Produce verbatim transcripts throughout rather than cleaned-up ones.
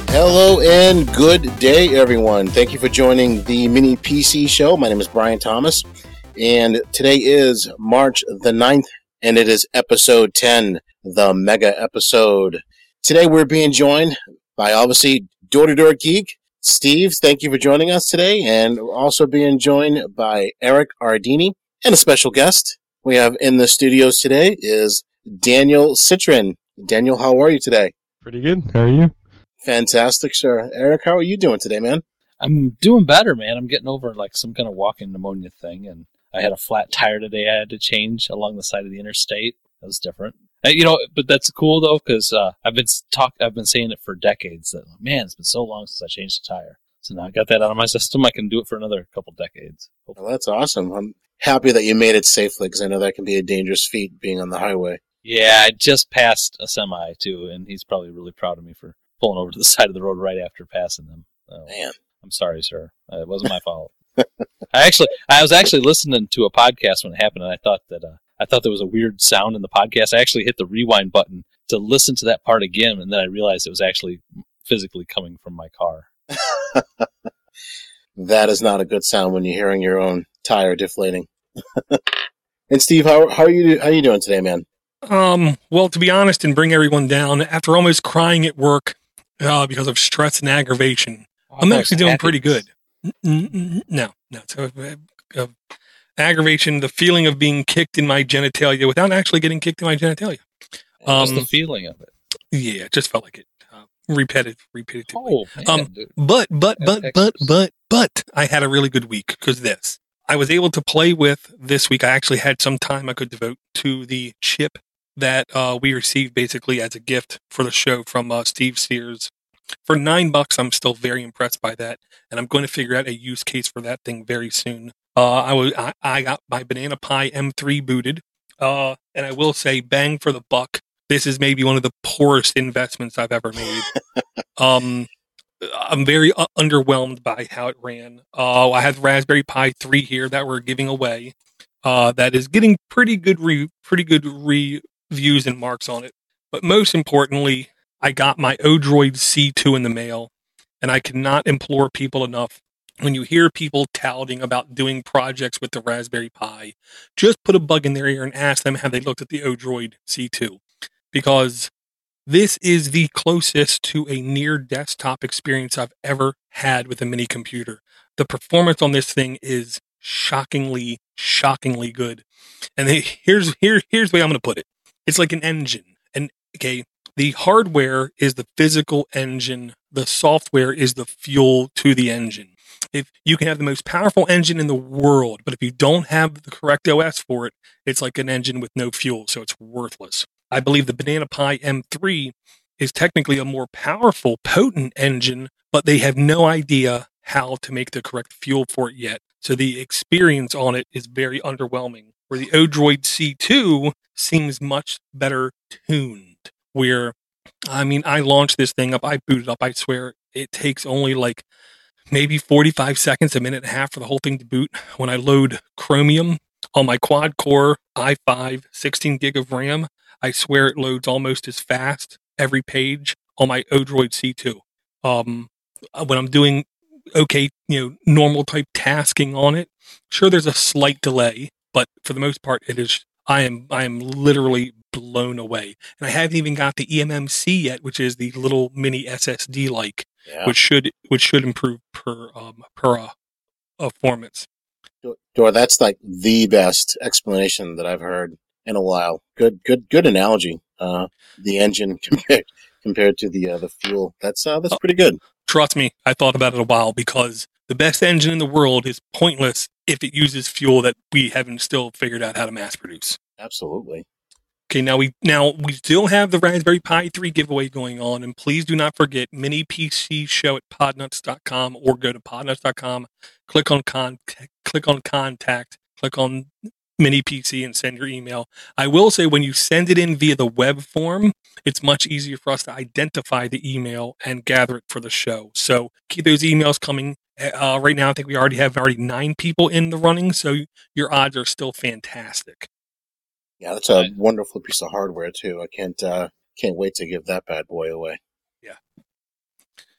Hello and good day, everyone. Thank you for joining the Mini P C Show. My name is Brian Thomas, and today is March the ninth, and it is episode ten, the mega episode. Today we're being joined by, obviously, Door to Door Geek. Steve, thank you for joining us today, and we're also being joined by Eric Ardini, and a special guest we have in the studios today is Daniel Citron. Daniel, how are you today? Pretty good. How are you? Fantastic, sir. Eric, how are you doing today, man? I'm doing better, man. I'm getting over like some kind of walking pneumonia thing, and I had a flat tire today I had to change along the side of the interstate. That was different. Uh, you know, but that's cool though, because uh, I've been talk I've been saying it for decades that, man, it's been so long since I changed a tire. So now I got that out of my system. I can do it for another couple decades. Well, that's awesome. I'm happy that you made it safely, because I know that can be a dangerous feat being on the highway. Yeah, I just passed a semi too, and he's probably really proud of me for pulling over to the side of the road right after passing them. Oh, man, I'm sorry, sir. Uh, it wasn't my fault. I actually, I was actually listening to a podcast when it happened, and I thought that uh, I thought there was a weird sound in the podcast. I actually hit the rewind button to listen to that part again, and then I realized it was actually physically coming from my car. That is not a good sound when you're hearing your own tire deflating. And Steve, how how are you how are you doing today, man? Um, well, to be honest and bring everyone down, after almost crying at work uh, because of stress and aggravation, oh, I'm actually doing pretty good. No, no. So, uh, uh, aggravation, the feeling of being kicked in my genitalia without actually getting kicked in my genitalia. Um, What's the feeling of it? Yeah, it just felt like it. Uh, repetitive, repetitive. Oh, man, um, dude. But, but, but, but, but, but, I had a really good week because this. I was able to play with this week. I actually had some time I could devote to the chip that uh, we received basically as a gift for the show from uh, Steve Sears. For nine bucks, I'm still very impressed by that, and I'm going to figure out a use case for that thing very soon. Uh, I, was, I, I got my Banana Pi M three booted, uh, and I will say, bang for the buck, this is maybe one of the poorest investments I've ever made. um, I'm very uh, underwhelmed by how it ran. Uh, I have Raspberry Pi three here that we're giving away. Uh, that is getting pretty good, re- pretty good reviews and marks on it. But most importantly, I got my Odroid C two in the mail, and I cannot implore people enough. When you hear people touting about doing projects with the Raspberry Pi, just put a bug in their ear and ask them how they looked at the Odroid C two, because this is the closest to a near desktop experience I've ever had with a mini computer. The performance on this thing is shockingly, shockingly good. And they, here's here here's the way I'm going to put it. It's like an engine. And okay, the hardware is the physical engine. The software is the fuel to the engine. If you can have the most powerful engine in the world, but if you don't have the correct O S for it, it's like an engine with no fuel, so it's worthless. I believe the Banana Pi M three is technically a more powerful, potent engine, but they have no idea how to make the correct fuel for it yet. So the experience on it is very underwhelming. Where the Odroid C two seems much better tuned. Where, I mean, I launched this thing up, I booted up, I swear it takes only like maybe forty-five seconds, a minute and a half for the whole thing to boot. When I load Chromium on my quad-core i five, sixteen gig of RAM, I swear it loads almost as fast every page on my Odroid C two. Um, when I'm doing okay, you know, normal type tasking on it, sure, there's a slight delay, but for the most part, it is. I am I am literally blown away, and I haven't even got the E M M C yet, which is the little mini S S D like, yeah. which should which should improve per um, per uh, uh, performance. Door, that's like the best explanation that I've heard in a while. Good, good, good analogy. Uh, the engine compared compared to the uh, the fuel. That's uh, that's pretty good. Trust me, I thought about it a while, because the best engine in the world is pointless if it uses fuel that we haven't still figured out how to mass produce. Absolutely. Okay, now we now we still have the Raspberry Pi three giveaway going on, and please do not forget Mini P C Show at podnuts dot com, or go to podnuts dot com, click on con- click on contact, click on Mini P C and send your email. I will say, when you send it in via the web form, it's much easier for us to identify the email and gather it for the show. So keep those emails coming. Uh, right now, I think we already have already nine people in the running, so your odds are still fantastic. Yeah, that's a wonderful piece of hardware too. I can't uh, can't wait to give that bad boy away. Yeah.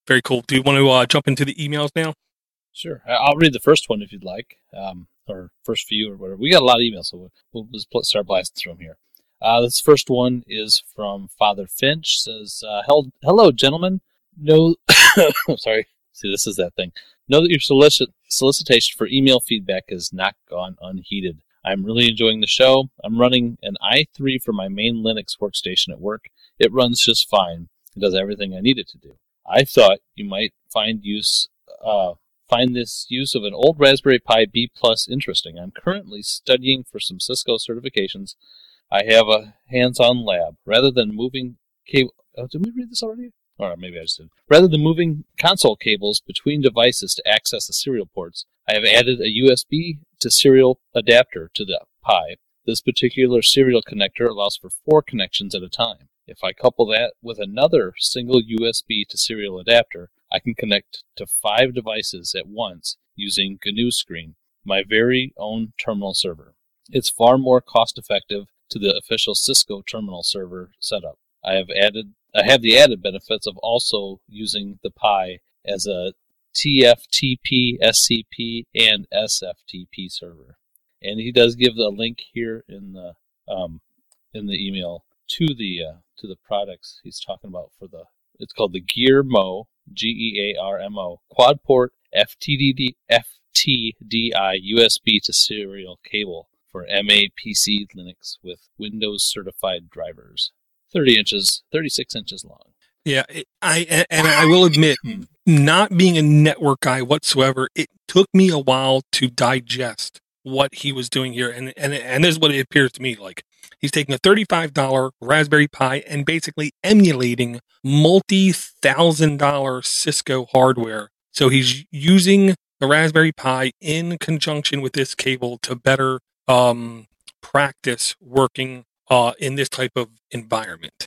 Very cool. Do you want to uh, jump into the emails now? Sure. I'll read the first one if you'd like, um, or first few or whatever. We got a lot of emails, so we'll, we'll just start blasting through them here. Uh, this first one is from Father Finch. Says, uh, "Hello, gentlemen. No, sorry. See, this is that thing. Know that your solicit- solicitation for email feedback has not gone unheeded. I'm really enjoying the show. I'm running an i three for my main Linux workstation at work. It runs just fine. It does everything I need it to do. I thought you might find use uh, find this use of an old Raspberry Pi B Plus interesting. I'm currently studying for some Cisco certifications. I have a hands-on lab. Rather than moving cable, oh, did we read this already? Or maybe I just did. Rather than moving console cables between devices to access the serial ports, I have added a U S B to serial adapter to the Pi. This particular serial connector allows for four connections at a time. If I couple that with another single U S B to serial adapter, I can connect to five devices at once using G N U Screen, my very own terminal server. It's far more cost-effective to the official Cisco terminal server setup. I have added I have the added benefits of also using the Pi as a T F T P, S C P, and S F T P server. And he does give the link here in the um, in the email to the uh, to the products he's talking about for the. It's called the GearMo, G E A R M O, quad port F T D D F T D I U S B to serial cable for M A P C Linux with Windows certified drivers. thirty inches, thirty-six inches long. Yeah, it, I and I will admit, not being a network guy whatsoever, it took me a while to digest what he was doing here, and and and this is what it appears to me like. He's taking a thirty-five dollars Raspberry Pi and basically emulating multi-thousand dollar Cisco hardware. So he's using the Raspberry Pi in conjunction with this cable to better um, practice working uh, in this type of environment.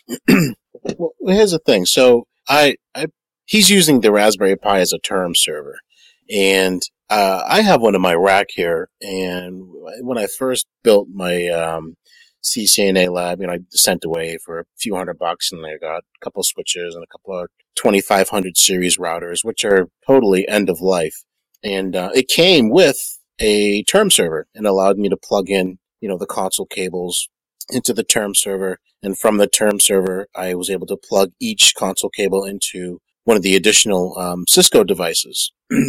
Well, here's the thing. So I, I, he's using the Raspberry Pi as a term server, and uh, I have one in my rack here. And when I first built my um, C C N A lab, you know, I sent away for a few hundred bucks, and I got a couple of switches and a couple of twenty-five hundred series routers, which are totally end of life. And uh, it came with a term server and allowed me to plug in, you know, the console cables into the term server. And from the term server, I was able to plug each console cable into one of the additional um, Cisco devices.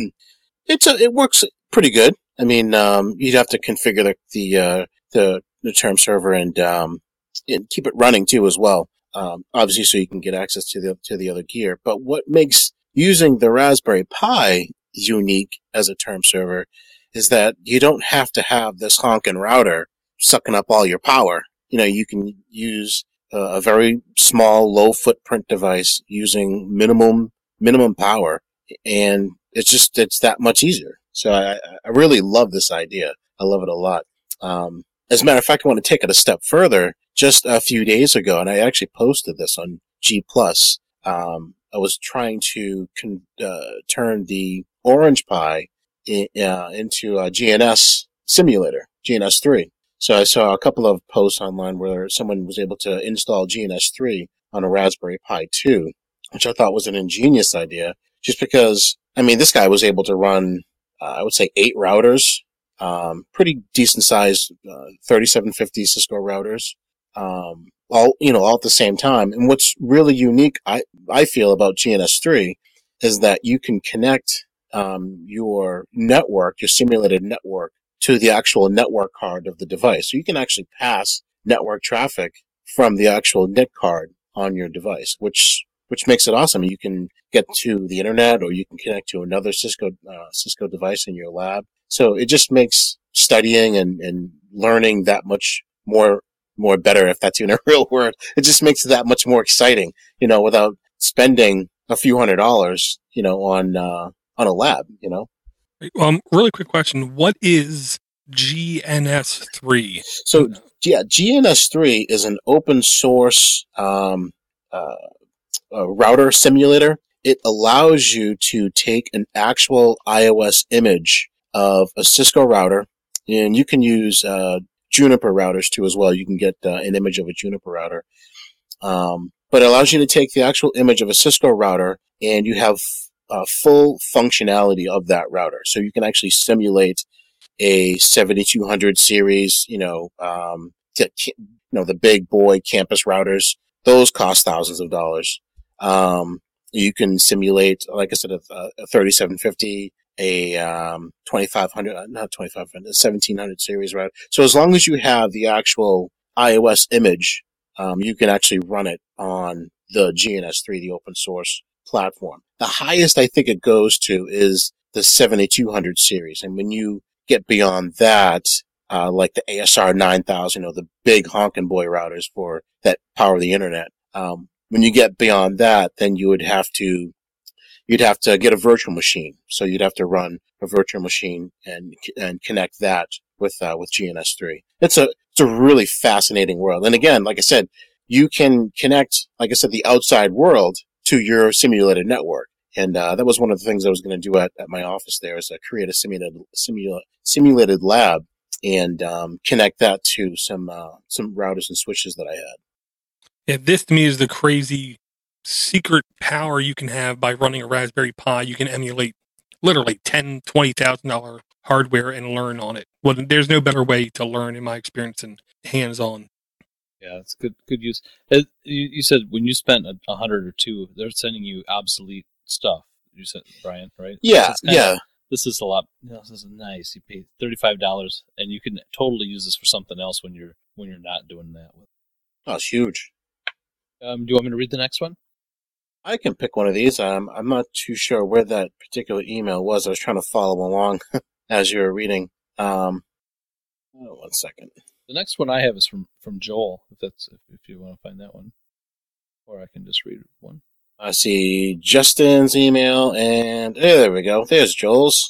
it's a, it works pretty good. I mean, um, you'd have to configure the the, uh, the the term server and um, and keep it running too as well. Um, obviously, so you can get access to the to the other gear. But what makes using the Raspberry Pi unique as a term server is that you don't have to have this honking router sucking up all your power. You know, you can use uh, a very small, low footprint device using minimum minimum power, and it's just it's that much easier. So I, I really love this idea. I love it a lot. Um, as a matter of fact, I want to take it a step further. Just a few days ago, and I actually posted this on G Plus. Um, I was trying to con- uh, turn the Orange Pi in, uh, into a G N S simulator, G N S three. So I saw a couple of posts online where someone was able to install G N S three on a Raspberry Pi two, which I thought was an ingenious idea, just because, I mean, this guy was able to run, uh, I would say, eight routers, um, pretty decent-sized uh, thirty-seven fifty Cisco routers, um, all, you know, all at the same time. And what's really unique, I, I feel, about G N S three is that you can connect um, your network, your simulated network, to the actual network card of the device. So you can actually pass network traffic from the actual N I C card on your device, which which makes it awesome. You can get to the internet, or you can connect to another Cisco uh, Cisco device in your lab. So it just makes studying and, and learning that much more more better, if that's even a real word. It just makes it that much more exciting, you know, without spending a few hundred dollars, you know, on uh, on a lab, you know. Um, really quick question: what is G N S three? So, yeah, G N S three is an open source um, uh, uh, router simulator. It allows you to take an actual iOS image of a Cisco router, and you can use uh, Juniper routers too as well. You can get uh, an image of a Juniper router. Um, but it allows you to take the actual image of a Cisco router and you have uh, full functionality of that router. So you can actually simulate a seventy-two hundred series, you know, um, to, you know, the big boy campus routers. Those cost thousands of dollars. Um, you can simulate, like I said, a, a thirty-seven fifty, a um, twenty-five hundred, not twenty-five hundred, a seventeen hundred series router. So as long as you have the actual iOS image, um, you can actually run it on the G N S three, the open source platform. The highest I think it goes to is the seventy-two hundred series. And when you get beyond that, uh, like the A S R nine thousand or the big honkin' boy routers for that power the internet, um, when you get beyond that, then you would have to, you'd have to get a virtual machine. So you'd have to run a virtual machine and, and connect that with, uh, with G N S three. It's a, it's a really fascinating world. And again, like I said, you can connect, like I said, the outside world to your simulated network. And, uh, that was one of the things I was going to do at, at my office there is uh, create a simulated, simula, simulated lab and, um, connect that to some, uh, some routers and switches that I had. Yeah, this to me is the crazy secret power you can have by running a Raspberry Pi. You can emulate literally ten, twenty thousand dollar hardware and learn on it. Well, there's no better way to learn, in my experience, than hands-on. Yeah, it's good. Good use. It, you, you said when you spent a, a hundred or two, they're sending you obsolete stuff. You said, Brian, right? Yeah, yeah. Of, this is a lot. You know, this is nice. You pay thirty-five dollars, and you can totally use this for something else when you're when you're not doing that. Oh, it's huge. Um, do you want me to read the next one? I can pick one of these. Um, I'm not too sure where that particular email was. I was trying to follow along as you were reading. Um, oh, one second. The next one I have is from, from Joel, if that's if, if you want to find that one. Or I can just read one. I see Justin's email, and hey, there we go. There's Joel's.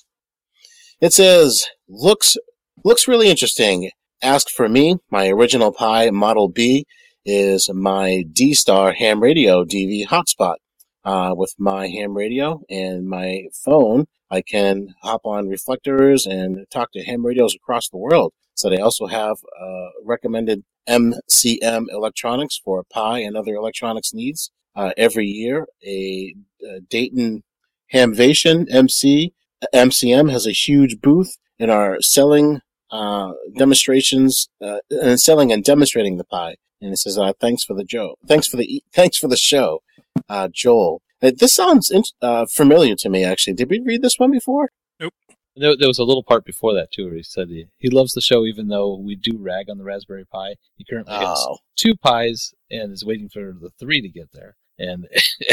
It says, looks looks really interesting. Asked for me, my original Pi Model B is my D-Star ham radio D V hotspot. Uh, with my ham radio and my phone, I can hop on reflectors and talk to ham radios across the world. So they also have uh, recommended M C M electronics for Pi and other electronics needs. Uh, every year, a, a Dayton Hamvation M C M C M has a huge booth in our selling uh, demonstrations uh, and selling and demonstrating the Pi. And it says, uh, "Thanks for the Joe. Thanks for the thanks for the show, uh, Joel." Uh, this sounds uh, familiar to me. Actually, did we read this one before? Nope. There, there was a little part before that too, where he said he, he loves the show, even though we do rag on the Raspberry Pi. He currently Oh. has two Pis and is waiting for the three to get there. And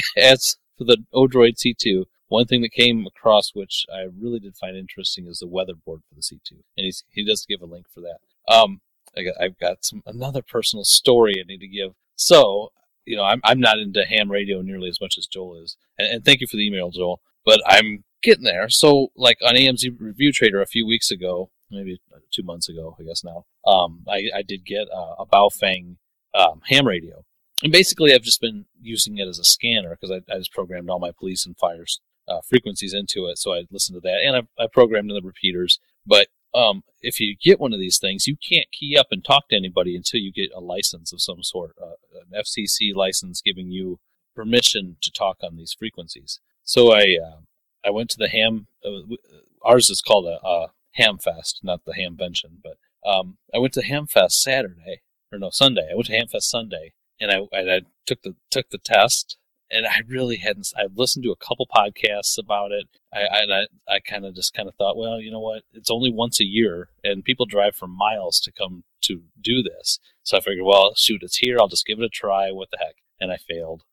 as for the Odroid C two, one thing that came across which I really did find interesting is the weather board for the C two, and he's, he does give a link for that. Um. I got, I've got some another personal story I need to give. So, you know, I'm I'm not into ham radio nearly as much as Joel is, and, and thank you for the email, Joel. But I'm getting there. So, like on A M Z Review Trader a few weeks ago, maybe two months ago, I guess now, um, I, I did get a, a Baofeng um, ham radio, and basically I've just been using it as a scanner because I, I just programmed all my police and fire uh, frequencies into it, so I listened to that, and I, I programmed in the repeaters, but Um, if you get one of these things, you can't key up and talk to anybody until you get a license of some sort, uh, an F C C license giving you permission to talk on these frequencies. So I uh, I went to the ham. Uh, ours is called a, a ham fest, not the Hamvention, but um, I went to Hamfest Saturday or no Sunday. I went to Hamfest Sunday, and I, and I took the took the test. And I really hadn't. I've listened to a couple podcasts about it. I I, I kind of just kind of thought, well, you know what? It's only once a year, and people drive for miles to come to do this. So I figured, well, shoot, it's here. I'll just give it a try. What the heck? And I failed.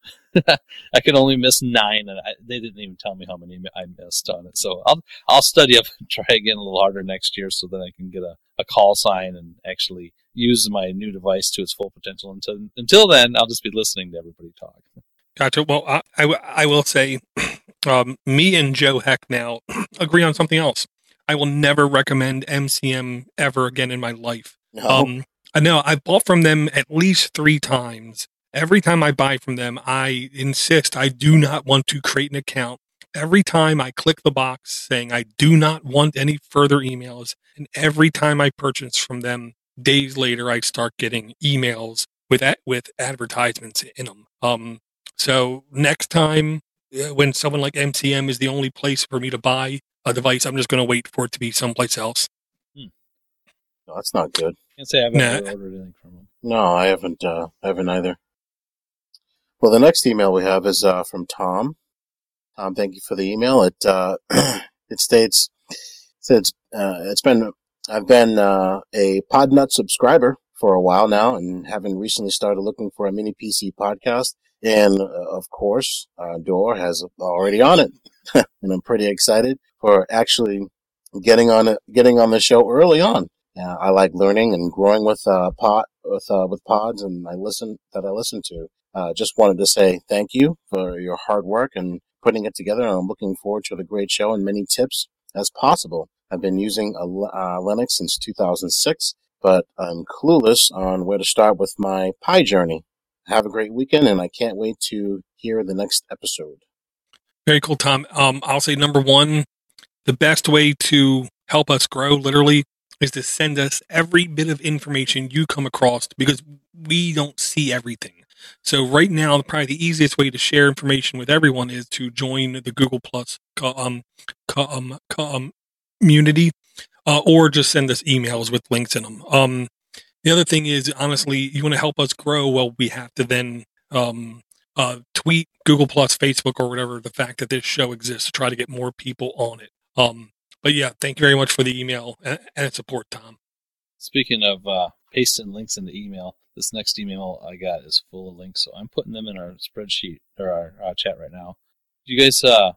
I could only miss nine, and I, they didn't even tell me how many I missed on it. So I'll I'll study up and try again a little harder next year, so that I can get a, a call sign and actually use my new device to its full potential. Until until then, I'll just be listening to everybody talk. Gotcha. Well, I, I, I will say, um, me and Joe Heck now agree on something else. I will never recommend M C M ever again in my life. No. Um, I know I've bought from them at least three times. Every time I buy from them, I insist I do not want to create an account. Every time I click the box saying I do not want any further emails, and every time I purchase from them, days later I start getting emails with with advertisements in them. Um, So next time uh, when someone like M C M is the only place for me to buy a device, I'm just going to wait for it to be someplace else. Hmm. No, that's not good. Can't say I've Nah. ever ordered anything from them. No, I haven't. Uh, I haven't either. Well, the next email we have is uh, from Tom. Tom, thank you for the email. It uh, it states says uh, it's been I've been uh, a Podnut subscriber for a while now, and having recently started looking for a mini P C podcast, and uh, of course, uh, Door has already on it, and I'm pretty excited for actually getting on it, getting on the show early on. Uh, I like learning and growing with uh, pod with uh, with pods, and I listen that I listen to. Uh, just wanted to say thank you for your hard work and putting it together. And I'm looking forward to the great show and many tips as possible. I've been using a, uh, Linux since two thousand six, but I'm clueless on where to start with my Pi journey. Have a great weekend, and I can't wait to hear the next episode. Very cool, Tom. Um, I'll say number one, the best way to help us grow, literally, is to send us every bit of information you come across, because we don't see everything. So right now, probably the easiest way to share information with everyone is to join the Google Plus um, um, um, community, uh, or just send us emails with links in them. Um, the other thing is, honestly, you want to help us grow, well, we have to then um, uh, tweet Google Plus, Facebook, or whatever, the fact that this show exists to try to get more people on it. Um, but yeah, thank you very much for the email and, and support, Tom. Speaking of uh, pasting links in the email, this next email I got is full of links, so I'm putting them in our spreadsheet or our, our chat right now. Do you guys uh,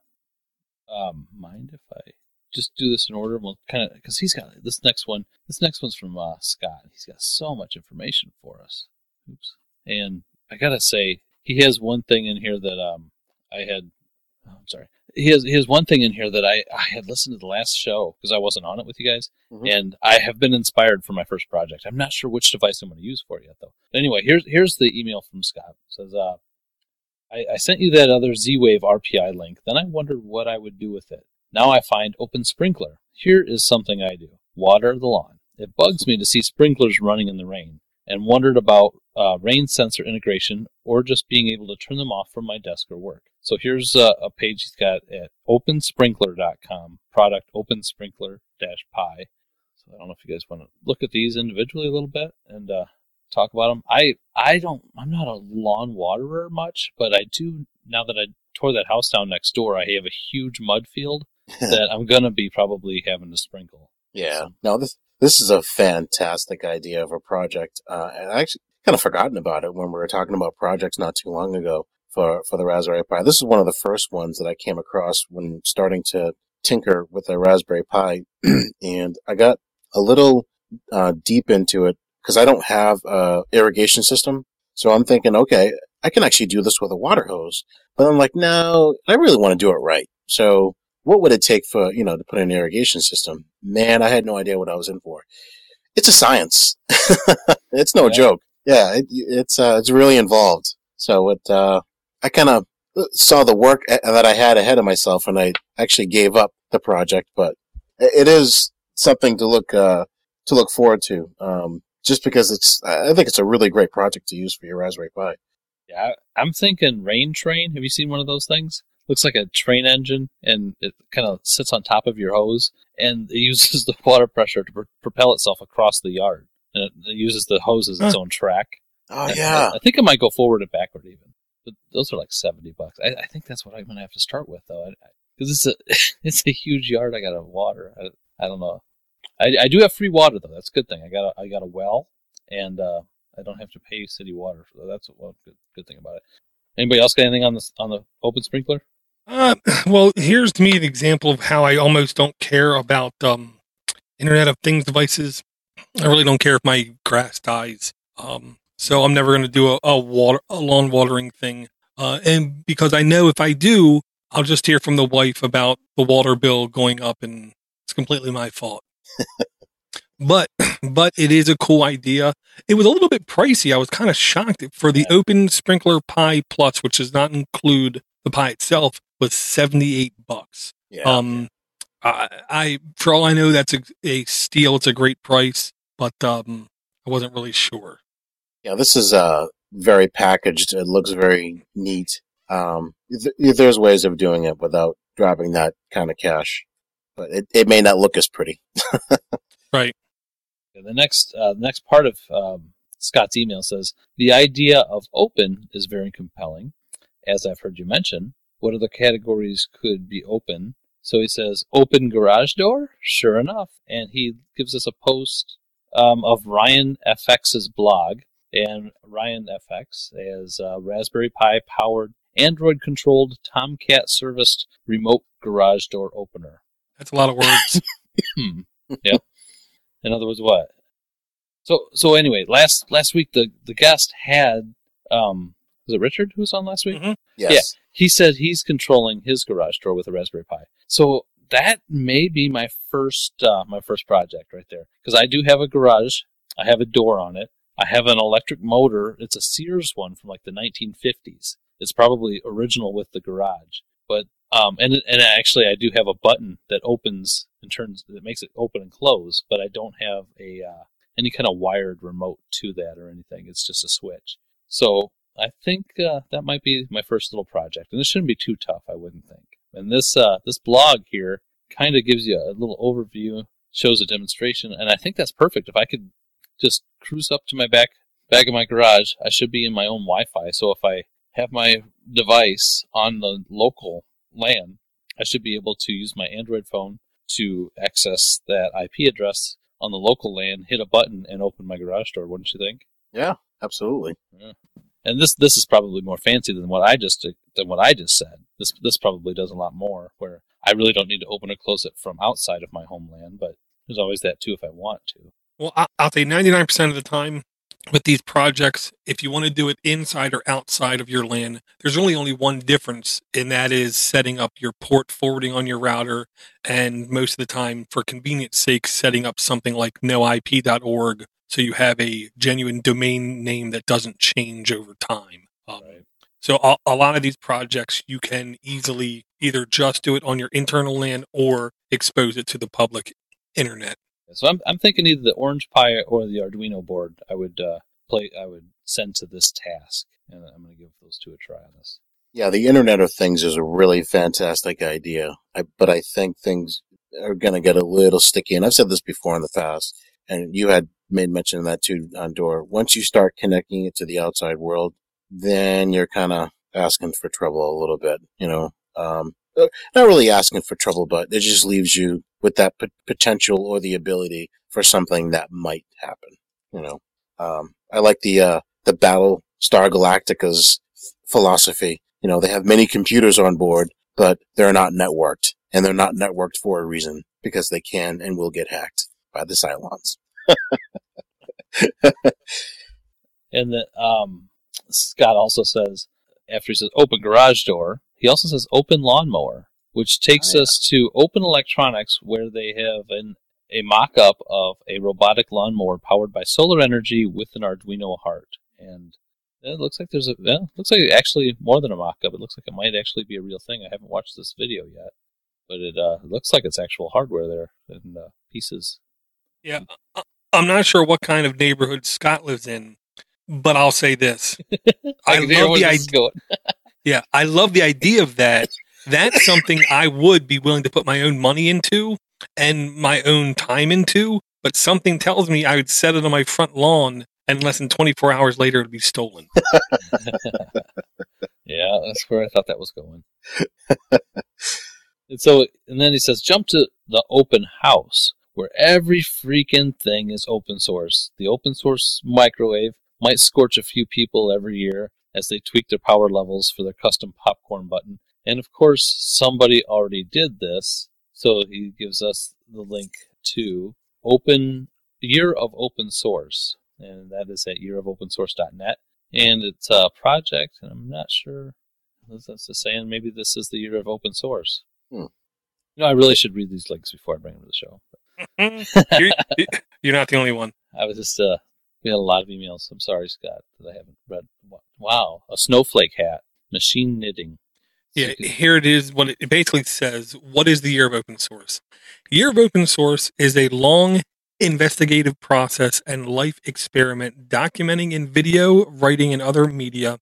um, mind if I just do this in order? Well, kind of, because he's got this next one. This next one's from uh, Scott. He's got so much information for us. Oops. And I gotta say, he has one thing in here that um I had. Oh, I'm sorry. He has he has one thing in here that I, I had listened to the last show because I wasn't on it with you guys, mm-hmm. and I have been inspired for my first project. I'm not sure which device I'm going to use for it yet, though. But anyway, here's here's the email from Scott. It says, uh, I, I sent you that other Z-Wave R P I link. Then I wondered what I would do with it. Now I find Open Sprinkler. Here is something I do: water the lawn. It bugs me to see sprinklers running in the rain, and wondered about uh, rain sensor integration or just being able to turn them off from my desk or work. So here's a, a page he's got at open sprinkler dot com, product OpenSprinkler-Pi. So I don't know if you guys want to look at these individually a little bit and uh, talk about them. I, I don't, I'm not a lawn waterer much, but I do, now that I tore that house down next door, I have a huge mud field that I'm going to be probably having to sprinkle. Yeah. So. No, this this is a fantastic idea of a project. Uh, and I actually kind of forgotten about it when we were talking about projects not too long ago. For, for the Raspberry Pi. This is one of the first ones that I came across when starting to tinker with the Raspberry Pi. And I got a little uh, deep into it because I don't have a irrigation system. So I'm thinking, okay, I can actually do this with a water hose. But I'm like, no, I really want to do it right. So what would it take for, you know, to put in an irrigation system? Man, I had no idea what I was in for. It's a science. It's no yeah. joke. Yeah, it, it's uh, it's really involved. So it, uh, I kind of saw the work that I had ahead of myself, and I actually gave up the project. But it is something to look uh, to look forward to, um, just because it's. I think it's a really great project to use for your Raspberry Pi. Yeah, I'm thinking Rain Train. Have you seen one of those things? Looks like a train engine, and it kind of sits on top of your hose, and it uses the water pressure to pr- propel itself across the yard, and it, it uses the hose as its huh. own track. Oh and yeah, I, I think it might go forward and backward even. But those are like seventy bucks. I, I think that's what I'm going to have to start with, though. Because it's a it's a huge yard I got to water. I, I don't know. I, I do have free water, though. That's a good thing. I got a, I got a well, and uh, I don't have to pay city water for that. That's one good, good thing about it. Anybody else got anything on, this, on the Open Sprinkler? Uh, well, here's to me an example of how I almost don't care about um, Internet of Things devices. I really don't care if my grass dies. Um So I'm never going to do a, a water, a lawn watering thing. Uh, and because I know if I do, I'll just hear from the wife about the water bill going up, and it's completely my fault. but, but it is a cool idea. It was a little bit pricey. I was kind of shocked for the Open Sprinkler Pi Plus, which does not include the Pi itself, was seventy-eight bucks. Yeah. Um, I, I, for all I know, that's a, a steal. It's a great price, but, um, I wasn't really sure. Yeah, this is uh, very packaged. It looks very neat. Um, th- there's ways of doing it without dropping that kind of cash, but it, it may not look as pretty. Right. The next, uh, the next part of um, Scott's email says, the idea of open is very compelling. As I've heard you mention, what other categories could be open? So he says, open garage door? Sure enough. And he gives us a post um, of Ryan F X's blog. And Ryan F X is a Raspberry Pi powered, Android controlled, Tomcat serviced remote garage door opener. That's a lot of words. Yeah. In other words, what? So so anyway, last last week the, the guest had um was it Richard who was on last week? Mm-hmm. Yes. Yeah. He said he's controlling his garage door with a Raspberry Pi. So that may be my first uh, my first project right there, because I do have a garage. I have a door on it. I have an electric motor. It's a Sears one from like the nineteen fifties. It's probably original with the garage, but um and and actually I do have a button that opens and turns that makes it open and close, but I don't have a uh, any kind of wired remote to that or anything. It's just a switch. So I think uh, that might be my first little project, and this shouldn't be too tough, I wouldn't think. And this uh, this blog here kind of gives you a little overview, shows a demonstration, and I think that's perfect. If I could just cruise up to my back back of my garage, I should be in my own Wi-Fi. So if I have my device on the local LAN, I should be able to use my Android phone to access that I P address on the local LAN, hit a button, and open my garage door. Wouldn't you think? Yeah, absolutely. Yeah. And this this is probably more fancy than what I just than what I just said. This this probably does a lot more, where I really don't need to open or close it from outside of my home LAN, but there's always that too if I want to. Well, I'll say ninety-nine percent of the time with these projects, if you want to do it inside or outside of your LAN, there's really only one difference, and that is setting up your port forwarding on your router, and most of the time, for convenience sake, setting up something like no I P dot org, so you have a genuine domain name that doesn't change over time. Um, Right. So a, a lot of these projects, you can easily either just do it on your internal LAN or expose it to the public internet. So I'm I'm thinking either the Orange Pi or the Arduino board. I would uh, play. I would send to this task, and I'm going to give those two a try on this. Yeah, the Internet of Things is a really fantastic idea, I, but I think things are going to get a little sticky. And I've said this before in the past, and you had made mention of that too, Andor. Once you start connecting it to the outside world, then you're kind of asking for trouble a little bit, you know. Um, not really asking for trouble, but it just leaves you with that p- potential or the ability for something that might happen, you know. Um, I like the uh, the Battlestar Galactica's philosophy. You know, they have many computers on board, but they're not networked, and they're not networked for a reason, because they can and will get hacked by the Cylons. And then um, Scott also says, after he says open garage door, he also says open lawnmower, which takes Oh, yeah. us to Open Electronics, where they have an, a mock-up of a robotic lawnmower powered by solar energy with an Arduino heart. And it looks like there's a, well, looks like actually more than a mock-up. It looks like it might actually be a real thing. I haven't watched this video yet, but it, uh, it looks like it's actual hardware there and uh, pieces. Yeah, I- I'm not sure what kind of neighborhood Scott lives in, but I'll say this. I can hear love where the this idea. is going. Yeah, I love the idea of that. That's something I would be willing to put my own money into and my own time into, but something tells me I would set it on my front lawn, and less than twenty-four hours later it would be stolen. Yeah, that's where I thought that was going. And so, and then he says, jump to the open house, where every freaking thing is open source. The open source microwave might scorch a few people every year as they tweak their power levels for their custom popcorn button. And of course, somebody already did this, so he gives us the link to Open Year of Open Source, and that is at year of open source dot net. And it's a project, and I'm not sure what that's saying. Maybe this is the year of open source. Hmm. You know, I really should read these links before I bring them to the show. you're, you're not the only one. I was just, uh, we had a lot of emails. I'm sorry, Scott, that I haven't read. Wow, a snowflake hat, machine knitting. So Yeah, you can- here it is. What it basically says, what is the year of open source? Year of open source is a long investigative process and life experiment documenting in video, writing, and other media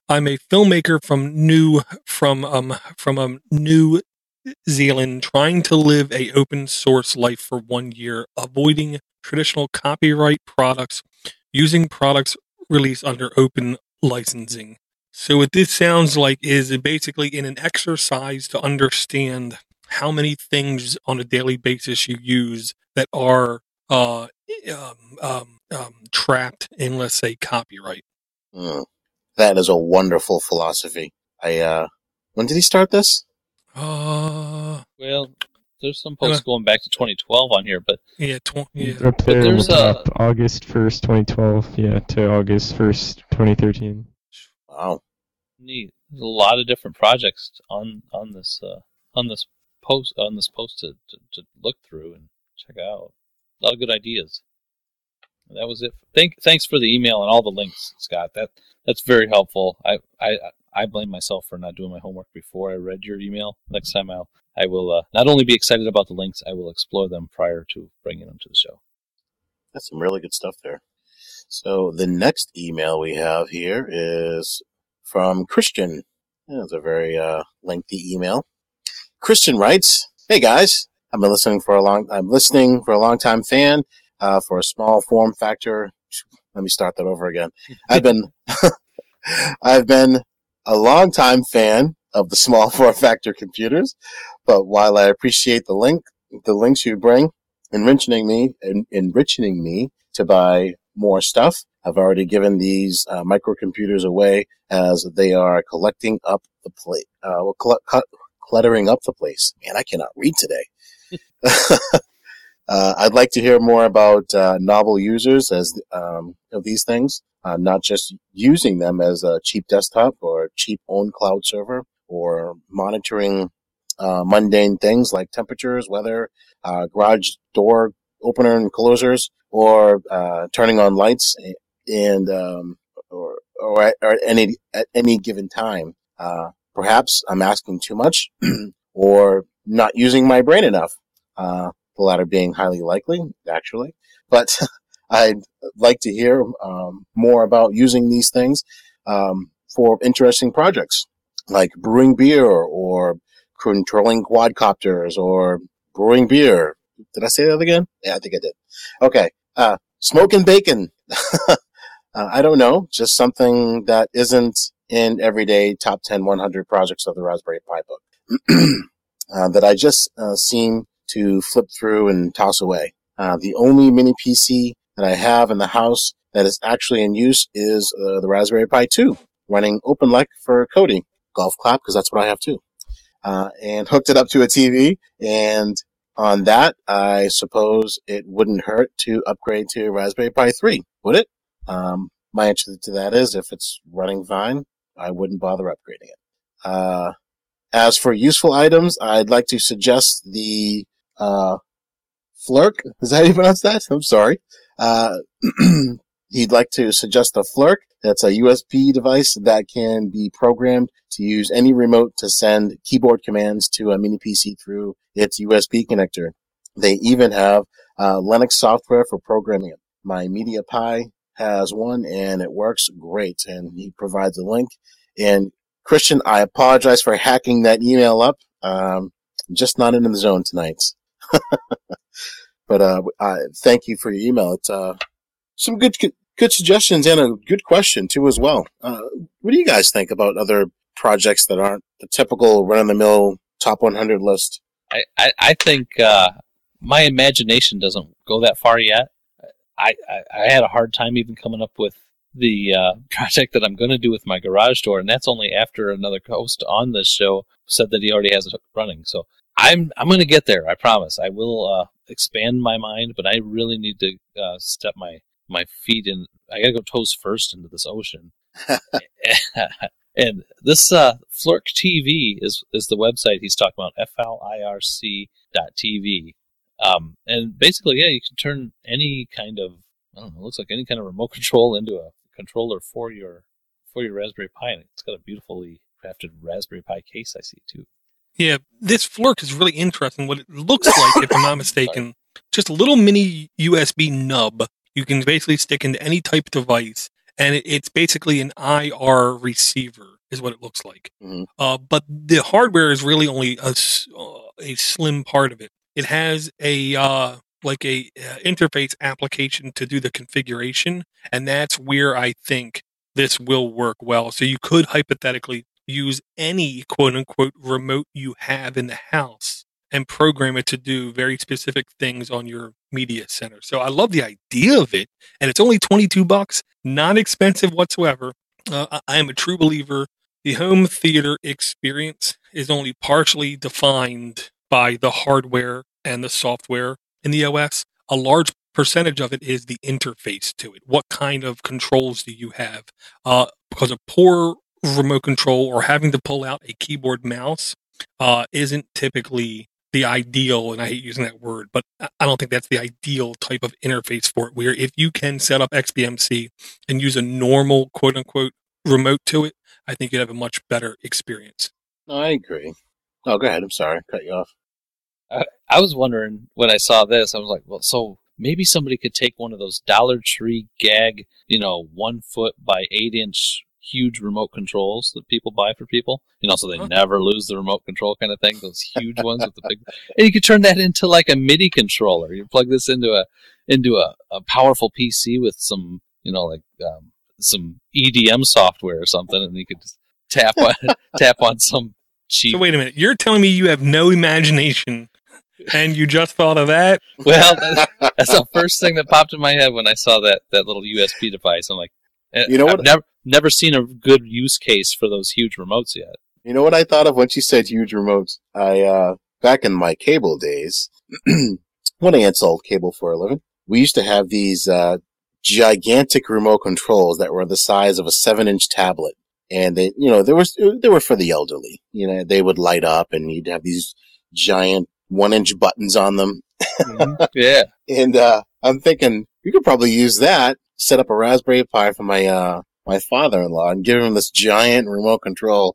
I'm a filmmaker from New from um from um New Zealand, trying to live a open source life for one year, avoiding traditional copyright products, using products released under open licensing. So what this sounds like is basically in an exercise to understand how many things on a daily basis you use that are uh um, um, um trapped in, let's say, copyright. Mm. That is a wonderful philosophy. I uh, when did he start this? Uh, well, there's some posts uh, going back to twenty twelve on here, but yeah, tw- yeah. Up there, but there's a August first, twenty twelve, yeah, to August first, twenty thirteen. Wow, neat. There's a lot of different projects on on this uh, on this post on this post to, to to look through and check out. A lot of good ideas. That was it. Thank, thanks for the email and all the links, Scott. That that's very helpful. I, I I blame myself for not doing my homework before I read your email. Next time I'll I will uh, not only be excited about the links, I will explore them prior to bringing them to the show. That's some really good stuff there. So the next email we have here is from Christian. It's a very uh, lengthy email. Christian writes, "Hey guys, I've been listening for a long. I'm listening for a long time fan." Uh, for a small form factor, let me start that over again. I've been, I've been a long time fan of the small form factor computers, but while I appreciate the link, the links you bring, enriching me, en- enriching me to buy more stuff, I've already given these uh, microcomputers away as they are collecting up the plate, uh, well, cl- cl- cluttering up the place. Man, I cannot read today. Uh, I'd like to hear more about uh, novel users as um, of these things, uh, not just using them as a cheap desktop or cheap owned cloud server, or monitoring uh, mundane things like temperatures, weather, uh, garage door opener and closers, or uh, turning on lights, and um, or, or, at, or at any at any given time. Uh, perhaps I'm asking too much, or not using my brain enough. Uh, The latter being highly likely, actually. But I'd like to hear um, more about using these things um, for interesting projects, like brewing beer or controlling quadcopters or brewing beer. Did I say that again? Yeah, I think I did. Okay. Uh, smoking bacon. uh, I don't know. Just something that isn't in everyday top ten, one hundred projects of the Raspberry Pi book uh, that I just uh, seem to flip through and toss away. Uh, the only mini P C that I have in the house that is actually in use is uh, the Raspberry Pi two, running OpenLec for coding. Golf clap, because that's what I have too. Uh, and hooked it up to a T V, and on that, I suppose it wouldn't hurt to upgrade to Raspberry Pi three, would it? Um, my answer to that is, if it's running fine, I wouldn't bother upgrading it. Uh, as for useful items, I'd like to suggest the Uh, Flirk, is that how you pronounce that? I'm sorry. Uh, he'd like to suggest a Flirk. That's a U S B device that can be programmed to use any remote to send keyboard commands to a mini P C through its U S B connector. They even have uh, Linux software for programming it. My Media Pi has one, and it works great, and he provides a link. And Christian, I apologize for hacking that email up. Um, just not in the zone tonight. But uh, uh, thank you for your email. It's uh, some good good suggestions and a good question too as well. Uh, what do you guys think about other projects that aren't the typical run-of-the-mill top one hundred list? I I, I think uh, my imagination doesn't go that far yet. I, I, I had a hard time even coming up with the uh, project that I'm going to do with my garage door, and that's only after another host on this show said that he already has it running. So I'm I'm going to get there. I promise. I will uh, expand my mind, but I really need to uh, step my, my feet in. I got to go toes first into this ocean. And this uh, Flirk T V is is the website he's talking about. F L I R C dot T V. Um, and basically, yeah, you can turn any kind of I don't know. It looks like any kind of remote control into a controller for your for your Raspberry Pi. And it's got a beautifully crafted Raspberry Pi case. I see too. Yeah, this Flirk is really interesting. What it looks like, if I'm not mistaken, just a little mini U S B nub you can basically stick into any type of device, and it, it's basically an I R receiver, is what it looks like. Mm-hmm. Uh, but the hardware is really only a, uh, a slim part of it. It has a uh, like a uh, interface application to do the configuration, and that's where I think this will work well. So you could hypothetically use any quote unquote remote you have in the house and program it to do very specific things on your media center. So I love the idea of it, and it's only twenty-two bucks, not expensive whatsoever. Uh, I am a true believer. The home theater experience is only partially defined by the hardware and the software in the O S. A large percentage of it is the interface to it. What kind of controls do you have? Uh, because a poor remote control or having to pull out a keyboard mouse uh, isn't typically the ideal, and I hate using that word, but I don't think that's the ideal type of interface for it, where if you can set up X B M C and use a normal quote-unquote remote to it, I think you'd have a much better experience. No, I agree. Oh, go ahead. I'm sorry. Cut you off. I, I was wondering when I saw this, I was like, well, so maybe somebody could take one of those Dollar Tree gag, you know, one foot by eight inch huge remote controls that people buy for people, you know, so they huh? never lose the remote control kind of thing. Those huge ones with the big, and you could turn that into like a MIDI controller. You plug this into a into a, a powerful P C with some, you know, like um, some E D M software or something, and you could just tap on tap on some cheap. So wait a minute, you're telling me you have no imagination, and you just thought of that? Well, that's, that's the first thing that popped in my head when I saw that that little U S B device. I'm like, you know I've what? never never seen a good use case for those huge remotes yet. You know what I thought of when she said huge remotes? I uh back in my cable days, when I had sold cable for a living, we used to have these uh gigantic remote controls that were the size of a seven inch tablet. And they, you know, they were, they were for the elderly. You know, they would light up and you'd have these giant one inch buttons on them. Mm-hmm. Yeah. And, uh, I'm thinking you could probably use that, set up a Raspberry Pi for my, uh, my father-in-law and give him this giant remote control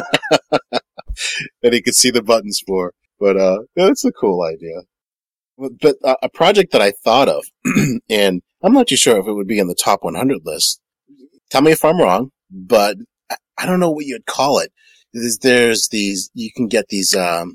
that he could see the buttons for. But, uh, it's a cool idea. But uh, a project that I thought of, and I'm not too sure if it would be in the top one hundred list. Tell me if I'm wrong, but I don't know what you'd call it. There's, there's these, you can get these um,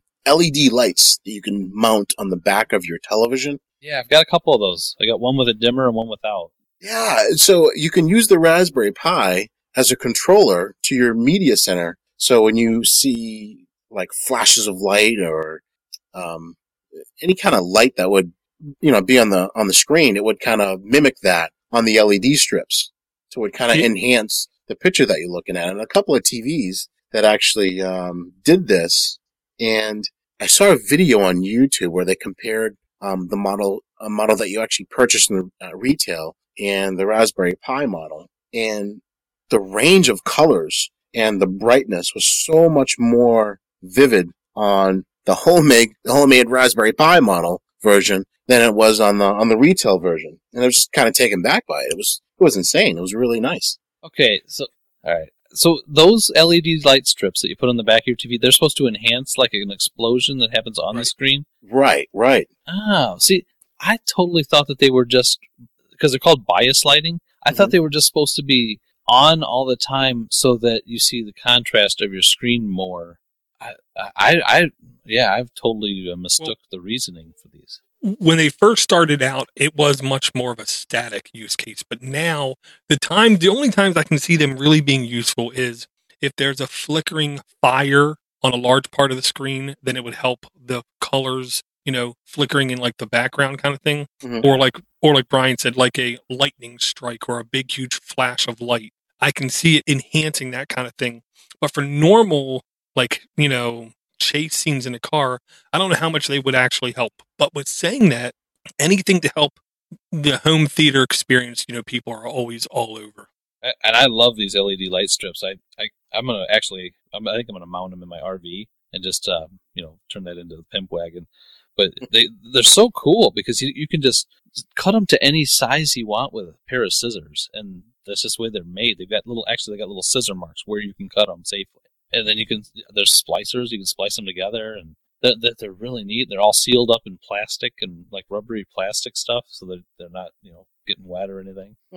L E D lights that you can mount on the back of your television. Yeah, I've got a couple of those. I got one with a dimmer and one without. Yeah, so you can use the Raspberry Pi as a controller to your media center. So when you see like flashes of light or um, any kind of light that would, you know, be on the on the screen, it would kind of mimic that on the L E D strips. So it would kind of enhance the picture that you're looking at. And a couple of T Vs that actually um, did this. And I saw a video on YouTube where they compared um, the model, a model that you actually purchased in the uh, retail and the Raspberry Pi model. And the range of colors and the brightness was so much more vivid on the homemade, homemade Raspberry Pi model version than it was on the on the retail version. And I was just kind of taken back by it. It was it was insane. It was really nice. Okay, so all right. So those L E D light strips that you put on the back of your T V, they're supposed to enhance like an explosion that happens on right. the screen? Right, right. Oh, see, I totally thought that they were just, because they're called bias lighting, I mm-hmm. thought they were just supposed to be on all the time so that you see the contrast of your screen more. I, I, I yeah, I've totally mistook well, the reasoning for these. When they first started out, it was much more of a static use case. But now, the time, the only times I can see them really being useful is if there's a flickering fire on a large part of the screen, then it would help the colors, you know, flickering in like the background kind of thing. Mm-hmm. Or like, or like Brian said, like a lightning strike or a big, huge flash of light. I can see it enhancing that kind of thing. But for normal, like, you know, chase scenes in a car, I don't know how much they would actually help. But with saying that, anything to help the home theater experience, you know, people are always all over. And I love these L E D light strips. I, I I'm gonna actually, I'm, I think I'm gonna mount them in my R V and just, um, you know, turn that into the pimp wagon. But they they're so cool because you you can just cut them to any size you want with a pair of scissors, and that's just the way they're made. They've got little, actually, they got little scissor marks where you can cut them safely. And then you can, there's splicers, you can splice them together, and they're, they're really neat. They're all sealed up in plastic and like rubbery plastic stuff, so that they're not, you know, getting wet or anything. Hmm.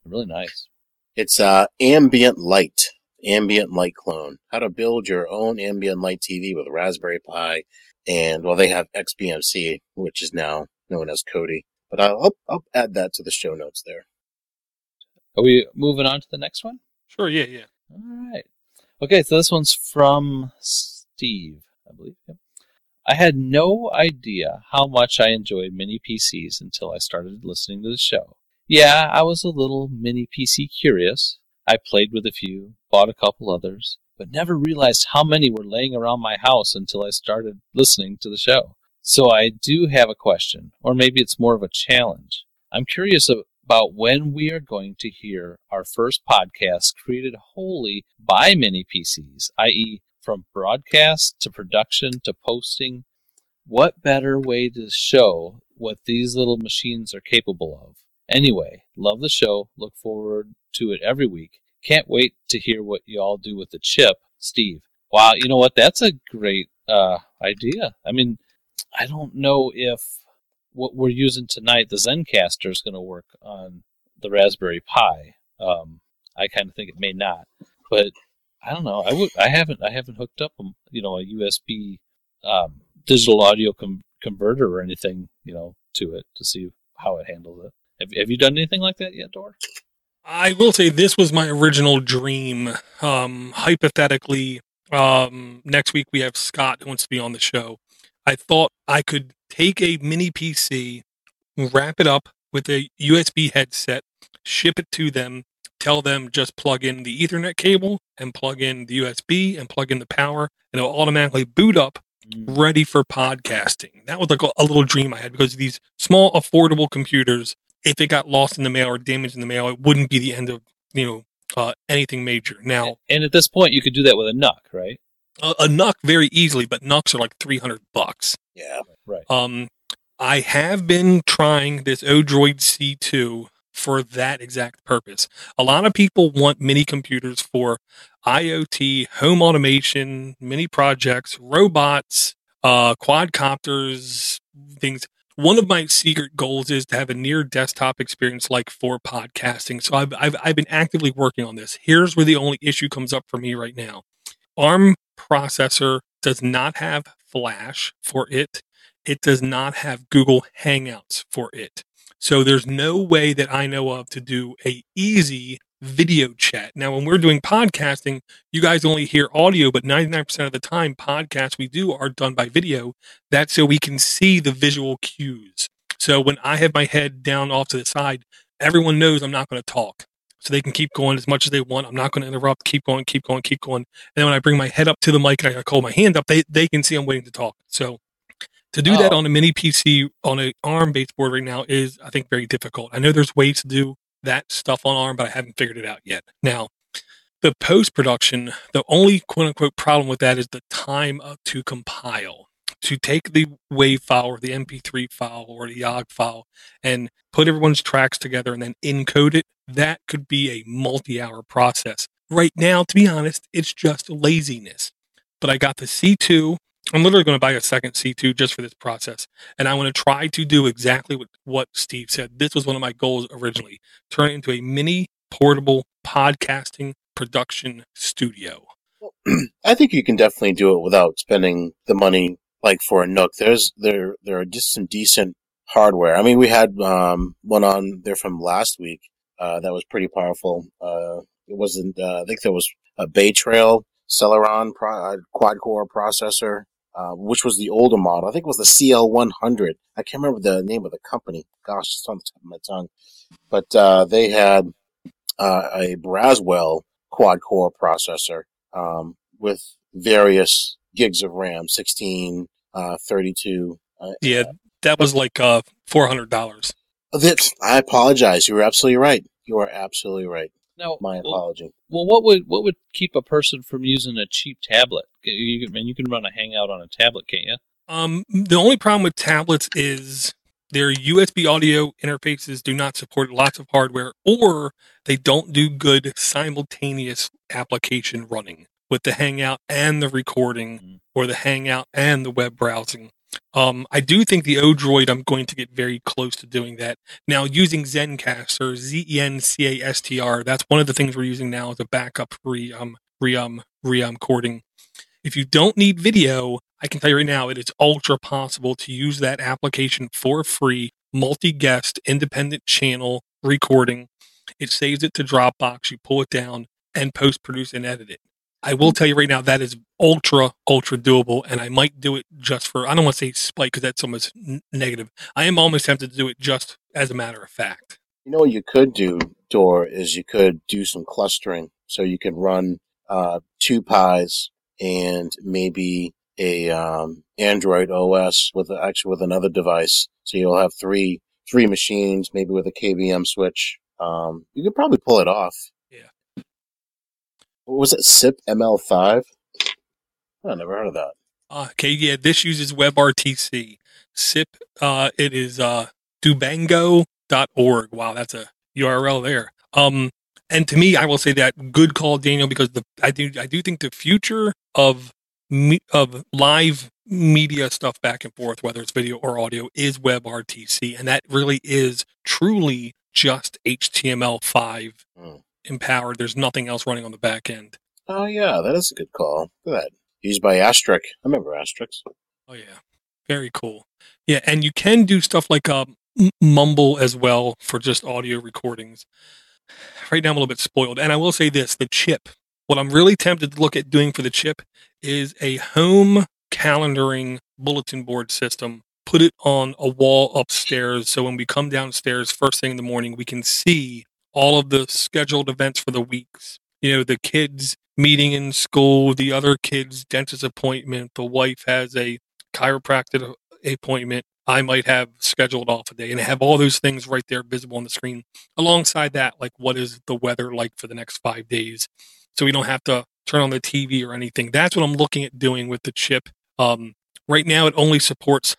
Really nice. It's uh, Ambient Light, Ambient Light Clone. How to build your own Ambient Light T V with Raspberry Pi. And, well, they have X B M C, which is now known as Kodi. But I'll, I'll add that to the show notes there. Are we moving on to the next one? Sure, yeah, yeah. All right. Okay, so this one's from Steve, I believe. Yep. I had no idea how much I enjoyed mini P Cs until I started listening to the show. Yeah, I was a little mini P C curious. I played with a few, bought a couple others, but never realized how many were laying around my house until I started listening to the show. So I do have a question, or maybe it's more of a challenge. I'm curious about when we are going to hear our first podcast created wholly by mini P Cs, that is from broadcast to production to posting. What better way to show what these little machines are capable of? Anyway, love the show. Look forward to it every week. Can't wait to hear what you all do with the chip, Steve. Wow, you know what? That's a great uh, idea. I mean, I don't know if what we're using tonight, the Zencastr, is going to work on the Raspberry Pi. Um, I kind of think it may not, but I don't know. I would. I haven't. I haven't hooked up, a, you know, a U S B um, digital audio com- converter or anything, you know, to it to see how it handles it. Have, have you done anything like that yet, Dor? I will say this was my original dream. Um, hypothetically, um, next week we have Scott who wants to be on the show. I thought I could take a mini P C, wrap it up with a U S B headset, ship it to them, tell them just plug in the Ethernet cable and plug in the U S B and plug in the power, and it'll automatically boot up, Mm. ready for podcasting. That was like a, a little dream I had, because these small, affordable computers, if it got lost in the mail or damaged in the mail, it wouldn't be the end of, you know, uh, anything major. Now, And at this point, you could do that with a N U C, right? a, a N U C very easily, but N U Cs are like three hundred bucks. Yeah. Right. Um, I have been trying this Odroid C two for that exact purpose. A lot of people want mini computers for IoT, home automation, mini projects, robots, uh, quadcopters, things. One of my secret goals is to have a near desktop experience like for podcasting. So I've, I've, I've been actively working on this. Here's where the only issue comes up for me right now. ARM processor does not have Flash for it. It does not have Google Hangouts for it. So there's no way that I know of to do a easy video chat. Now, when we're doing podcasting, you guys only hear audio, but ninety-nine percent of the time podcasts we do are done by video. That's so we can see the visual cues. So when I have my head down off to the side, everyone knows I'm not going to talk. So they can keep going as much as they want. I'm not going to interrupt. Keep going, keep going, keep going. And then when I bring my head up to the mic and I hold my hand up, they, they can see I'm waiting to talk. So to do Oh. that on a mini P C on an ARM-based board right now is, I think, very difficult. I know there's ways to do that stuff on ARM, but I haven't figured it out yet. Now, the post-production, the only quote-unquote problem with that is the time uh, to compile. To take the WAV file or the M P three file or the Y O G file and put everyone's tracks together and then encode it, that could be a multi-hour process. Right now, to be honest, it's just laziness. But I got the C two. I'm literally going to buy a second C two just for this process. And I want to try to do exactly what, what Steve said. This was one of my goals originally. Turn it into a mini portable podcasting production studio. I think you can definitely do it without spending the money like for a N U C. There's there there are just some decent hardware. I mean, we had um, one on there from last week uh, that was pretty powerful. Uh, it wasn't. Uh, I think there was a Bay Trail Celeron pro- uh, quad core processor, uh, which was the older model. I think it was the C L one hundred. I can't remember the name of the company. Gosh, it's on the tip of my tongue. But uh, they had uh, a Braswell quad core processor um, with various gigs of RAM, sixteen, uh, thirty-two. Uh, Yeah, that was like uh, four hundred dollars. That, I apologize. You were absolutely right. You are absolutely right. Now, My well, apology. well, what would what would keep a person from using a cheap tablet? You can, I mean, you can run a Hangout on a tablet, can't you? Um, the only problem with tablets is their U S B audio interfaces do not support lots of hardware, or they don't do good simultaneous application running with the Hangout and the recording, Mhm. or the Hangout and the web browsing. Um, I do think the Odroid, I'm going to get very close to doing that. Now, using Zencastr, Z E N C A S T R, that's one of the things we're using now as a backup re, um, re, um, re, um, recording. If you don't need video, I can tell you right now, it is ultra possible to use that application for free, multi-guest, independent channel recording. It saves it to Dropbox, you pull it down, and post-produce and edit it. I will tell you right now, that is ultra, ultra doable, and I might do it just for, I don't want to say spite because that's almost n- negative. I am almost tempted to do it just as a matter of fact. You know what you could do, Dor, is you could do some clustering. So you could run uh, two Pis and maybe a um, Android O S with actually with another device. So you'll have three three machines, maybe with a K V M switch. Um, you could probably pull it off. Yeah. What was it? S I P M L five? Oh, I never heard of that. Uh, okay, yeah, this uses WebRTC. S I P, uh, it is uh, dubango dot org. Wow, that's a U R L there. Um, and to me, I will say that good call, Daniel, because the I do I do think the future of me, of live media stuff back and forth, whether it's video or audio, is WebRTC, and that really is truly just H T M L five Hmm. empowered. There's nothing else running on the back end. Oh, yeah, that is a good call. Look at that. Used by Asterisk. I remember Asterisk. Oh yeah, very cool. Yeah, and you can do stuff like um, M- Mumble as well for just audio recordings. Right now I'm a little bit spoiled, and I will say this: the chip. What I'm really tempted to look at doing for the chip is a home calendaring bulletin board system. Put it on a wall upstairs, so when we come downstairs first thing in the morning, we can see all of the scheduled events for the weeks. You know, the kids meeting in school, the other kids' dentist appointment, the wife has a chiropractic appointment, I might have scheduled off a day, and have all those things right there visible on the screen. Alongside that, like what is the weather like for the next five days? So we don't have to turn on the T V or anything. That's what I'm looking at doing with the chip. Um, right now, it only supports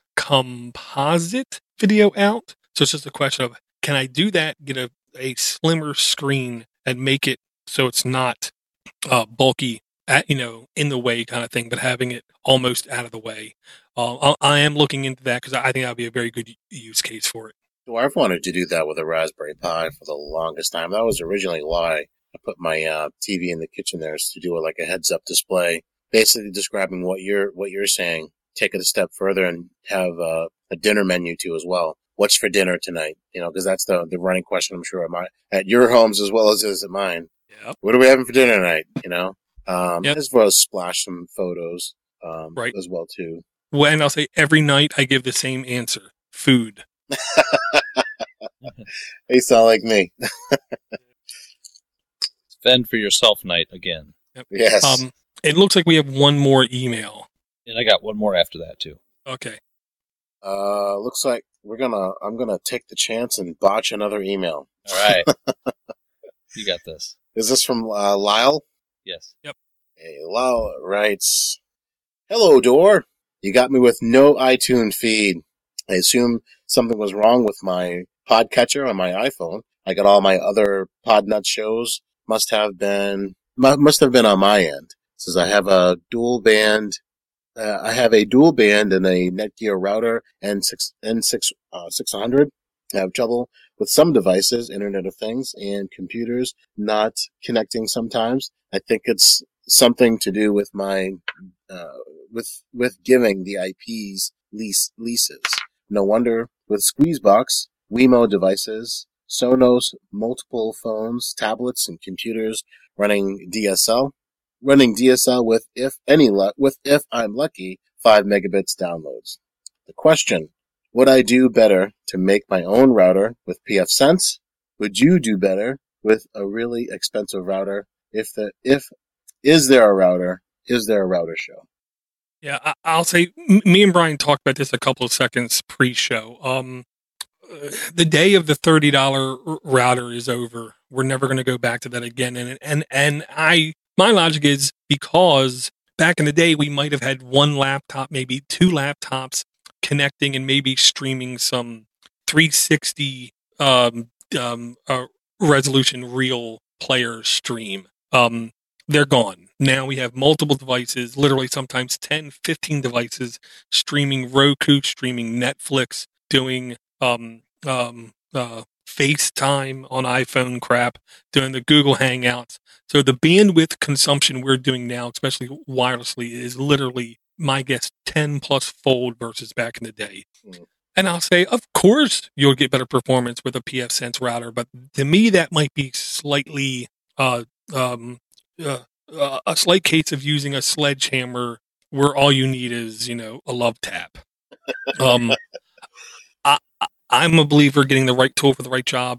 composite video out. So it's just a question of, can I do that, get a, a slimmer screen and make it so it's not uh, bulky, at, you know, in the way kind of thing, but having it almost out of the way. Uh, I, I am looking into that because I think that would be a very good use case for it. So I've wanted to do that with a Raspberry Pi for the longest time. That was originally why I put my uh, T V in the kitchen there, is to do it like a heads-up display, basically describing what you're what you're saying. Take it a step further and have uh, a dinner menu too as well. What's for dinner tonight? You know, because that's the the running question, I'm sure, at my at your homes as well as is at mine. Yep. What are we having for dinner tonight? You know, um, Yep. as well as splash some photos, um, Right. as well too. Well, and I'll say every night I give the same answer: food. They sound like me. Fend for yourself night again. Yes. Um, it looks like we have one more email. And I got one more after that, too. Okay. Uh, looks like we're gonna. I'm gonna take the chance and botch another email. All right. You got this. Is this from uh, Lyle? Yes. Hey, Lyle writes, "Hello, Dor. You got me with no iTunes feed. I assume something was wrong with my podcatcher on my iPhone. I got all my other Podnut shows. Must have been mu- must have been on my end. It says I have a dual band. Uh, I have a dual band and a Netgear router and six N six uh, six hundred. I have trouble with some devices, Internet of Things, and computers not connecting sometimes. I think it's something to do with my uh, with with giving the I Ps lease leases. No wonder with Squeezebox, Wemo devices, Sonos, multiple phones, tablets, and computers running D S L, running D S L with if any luck with if I'm lucky five megabits downloads. The question: would I do better to make my own router with pfSense? Would you do better with a really expensive router? If the if is there a router? Is there a router show? Yeah, I, I'll say m- me and Brian talked about this a couple of seconds pre-show. Um, uh, the day of the thirty dollar r- router is over. We're never going to go back to that again. And and and I, my logic is because back in the day we might have had one laptop, maybe two laptops connecting and maybe streaming some three sixty um, um, uh, resolution real player stream. Um, they're gone. Now we have multiple devices, literally sometimes ten, fifteen devices, streaming Roku, streaming Netflix, doing um, um, uh, FaceTime on iPhone crap, doing the Google Hangouts. So the bandwidth consumption we're doing now, especially wirelessly, is literally, my guess, ten plus fold versus back in the day. Mm. And I'll say, of course, you'll get better performance with a pfSense router, but to me, that might be slightly uh, um, uh, uh, a slight case of using a sledgehammer where all you need is, you know, a love tap. Um, I, I'm a believer getting the right tool for the right job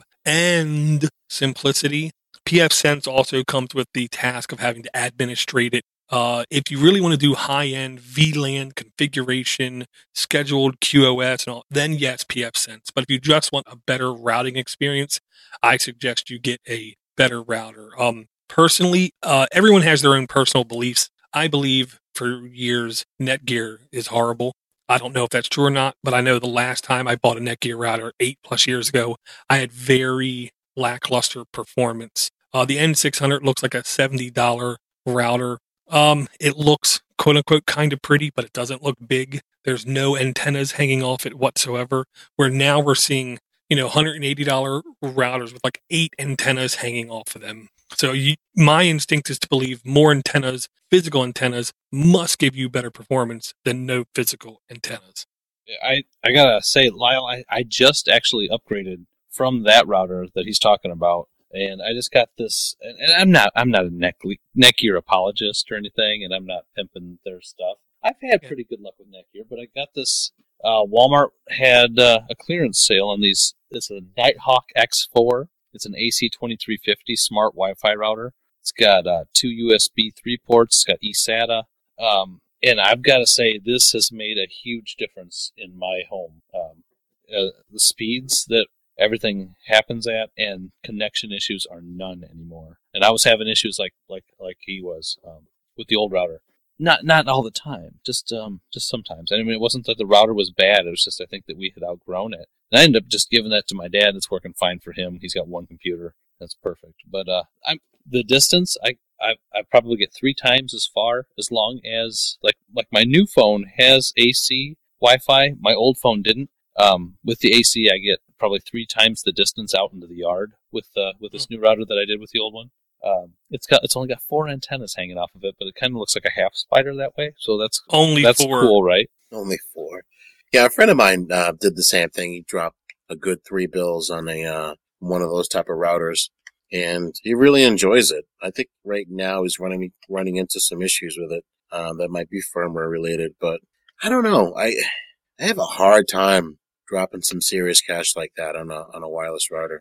and simplicity. pfSense also comes with the task of having to administrate it. Uh, if you really want to do high-end V LAN configuration, scheduled Q o S, and all, then yes, pfSense. But if you just want a better routing experience, I suggest you get a better router. Um, personally, uh, everyone has their own personal beliefs. I believe for years Netgear is horrible. I don't know if that's true or not, but I know the last time I bought a Netgear router eight plus years ago, I had very lackluster performance. Uh, the N six hundred looks like a seventy dollars router. Um, it looks quote unquote kind of pretty, but it doesn't look big. There's no antennas hanging off it whatsoever. Where now we're seeing, you know, one hundred eighty dollars routers with like eight antennas hanging off of them. So you, my instinct is to believe more antennas, physical antennas, must give you better performance than no physical antennas. I, I gotta say, Lyle, I, I just actually upgraded from that router that he's talking about. And I just got this, and, and I'm not, I'm not a neck, Netgear apologist or anything, and I'm not pimping their stuff. I've had pretty good luck with Netgear, but I got this, uh, Walmart had uh, a clearance sale on these, it's a Nighthawk X four. It's an A C twenty-three fifty smart Wi-Fi router. It's got uh, two U S B three ports, it's got eSATA, um, and I've got to say, this has made a huge difference in my home. Um, uh, the speeds that everything happens at, and connection issues are none anymore. And I was having issues like like like he was um, with the old router. Not not all the time, just um just sometimes. I mean, it wasn't that the router was bad. It was just I think that we had outgrown it. And I ended up just giving that to my dad. It's working fine for him. He's got one computer. That's perfect. But uh, I'm the distance. I I I probably get three times as far as long as like like my new phone has A C Wi-Fi. My old phone didn't. Um, with the A C, I get probably three times the distance out into the yard with uh, with this new router that I did with the old one. Um, it's got it's only got four antennas hanging off of it, but it kind of looks like a half spider that way. So that's only that's four. Cool, right? Only four. Yeah, a friend of mine uh, did the same thing. He dropped a good three bills on a uh, one of those type of routers, and he really enjoys it. I think right now he's running running into some issues with it uh, that might be firmware related, but I don't know. I I have a hard time dropping some serious cash like that on a on a wireless router.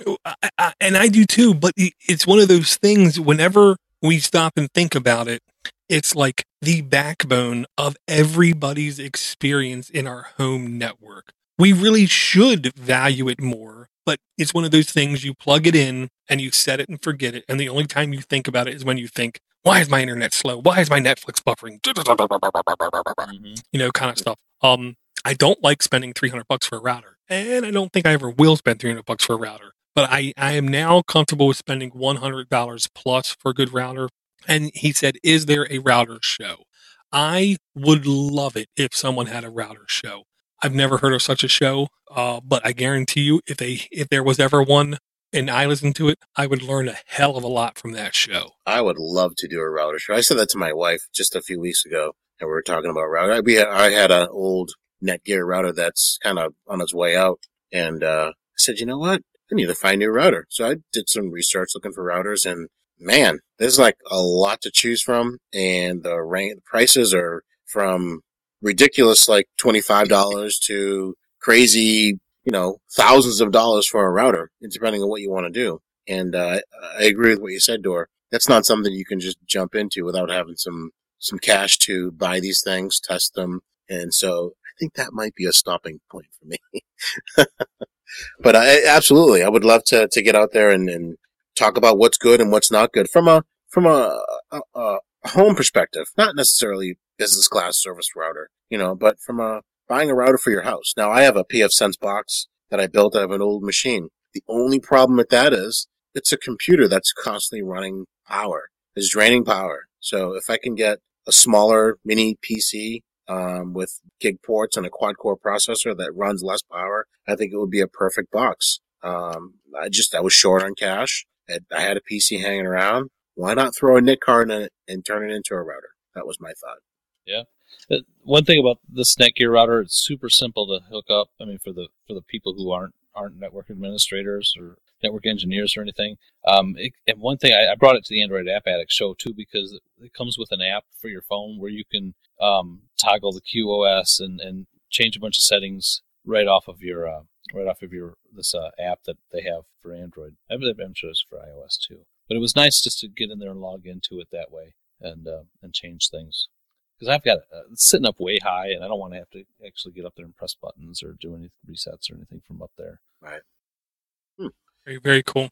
I, I, and I do too, but it's one of those things, whenever we stop and think about it, it's like the backbone of everybody's experience in our home network. We really should value it more, but it's one of those things, you plug it in and you set it and forget it. And the only time you think about it is when you think, why is my internet slow? Why is my Netflix buffering? Mm-hmm. You know, kind of stuff. Um, I don't like spending three hundred bucks for a router, and I don't think I ever will spend three hundred bucks for a router. But I, I am now comfortable with spending one hundred dollars plus for a good router. And he said, is there a router show? I would love it if someone had a router show. I've never heard of such a show, uh, but I guarantee you, if they if there was ever one and I listened to it, I would learn a hell of a lot from that show. I would love to do a router show. I said that to my wife just a few weeks ago, and we were talking about router. We had, I had an old Netgear router that's kind of on its way out, and uh, I said, you know what? I need to find a new router. So I did some research looking for routers, and man, there's like a lot to choose from, and the rank, the prices are from ridiculous, like twenty-five dollars to crazy, you know, thousands of dollars for a router, depending on what you want to do. And uh, I agree with what you said, Dor. That's not something you can just jump into without having some, some cash to buy these things, test them. And so I think that might be a stopping point for me. But I, absolutely, I would love to, to get out there and, and talk about what's good and what's not good from a from a, a, a home perspective, not necessarily business class service router, you know, but from a buying a router for your house. Now, I have a pfSense box that I built out of an old machine. The only problem with that is it's a computer that's constantly running power. is draining power. So if I can get a smaller mini P C um, with gig ports and a quad-core processor that runs less power, I think it would be a perfect box. Um, I just I was short on cash. I had a P C hanging around. Why not throw a N I C card in it and turn it into a router? That was my thought. Yeah. Uh, one thing about this Netgear router, it's super simple to hook up. I mean, for the for the people who aren't aren't network administrators or network engineers or anything. Um, it, and one thing, I, I brought it to the Android App Addict show too, because it, it comes with an app for your phone where you can um, toggle the Q O S and, and change a bunch of settings right off of your uh, right off of your this uh, app that they have for Android. I believe I'm sure it's for iOS too. But it was nice just to get in there and log into it that way and uh, and change things. Because I've got uh, it's sitting up way high, and I don't want to have to actually get up there and press buttons or do any resets or anything from up there. Right. Hmm. Very, very cool.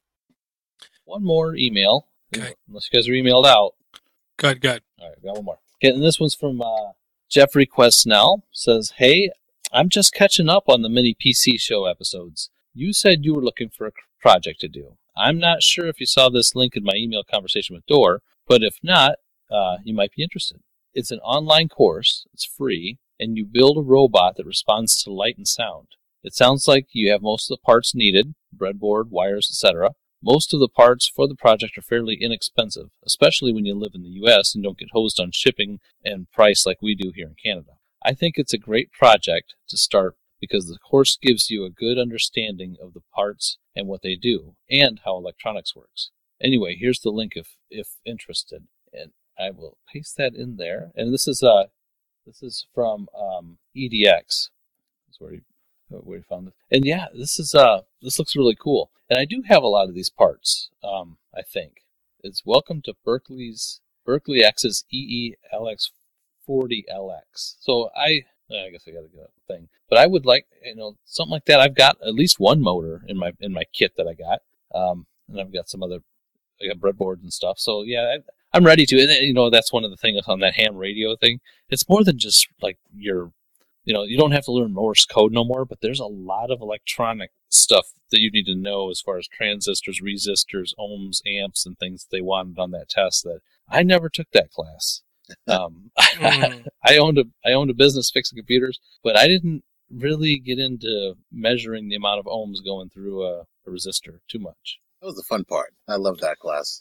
One more email. Okay. Unless you guys are emailed out. Good, good. All right, got one more. Okay, and this one's from uh, Jeffrey Quesnell. Says, hey, I'm just catching up on the mini P C show episodes. You said you were looking for a project to do. I'm not sure if you saw this link in my email conversation with Dor, but if not, uh, you might be interested. It's an online course, it's free, and you build a robot that responds to light and sound. It sounds like you have most of the parts needed, breadboard, wires, et cetera. Most of the parts for the project are fairly inexpensive, especially when you live in the U S and don't get hosed on shipping and price like we do here in Canada. I think it's a great project to start because the course gives you a good understanding of the parts and what they do, and how electronics works. Anyway, here's the link if if interested, and I will paste that in there. And this is uh this is from um, E D X. That's where you where you found it. And yeah, this is uh this looks really cool. And I do have a lot of these parts. Um, I think it's welcome to Berkeley's Berkeley X's E E L X forty L X. So I I guess I got to get a thing, but I would like you know something like that. I've got at least one motor in my in my kit that I got, um, and I've got some other I got breadboards and stuff. So yeah. I, I'm ready to, and you know, that's one of the things on that ham radio thing. It's more than just like your, you know, you don't have to learn Morse code no more, but there's a lot of electronic stuff that you need to know as far as transistors, resistors, ohms, amps, and things they wanted on that test that I never took that class. Um, mm. I owned a, I owned a business fixing computers, but I didn't really get into measuring the amount of ohms going through a, a resistor too much. That was the fun part. I love that class.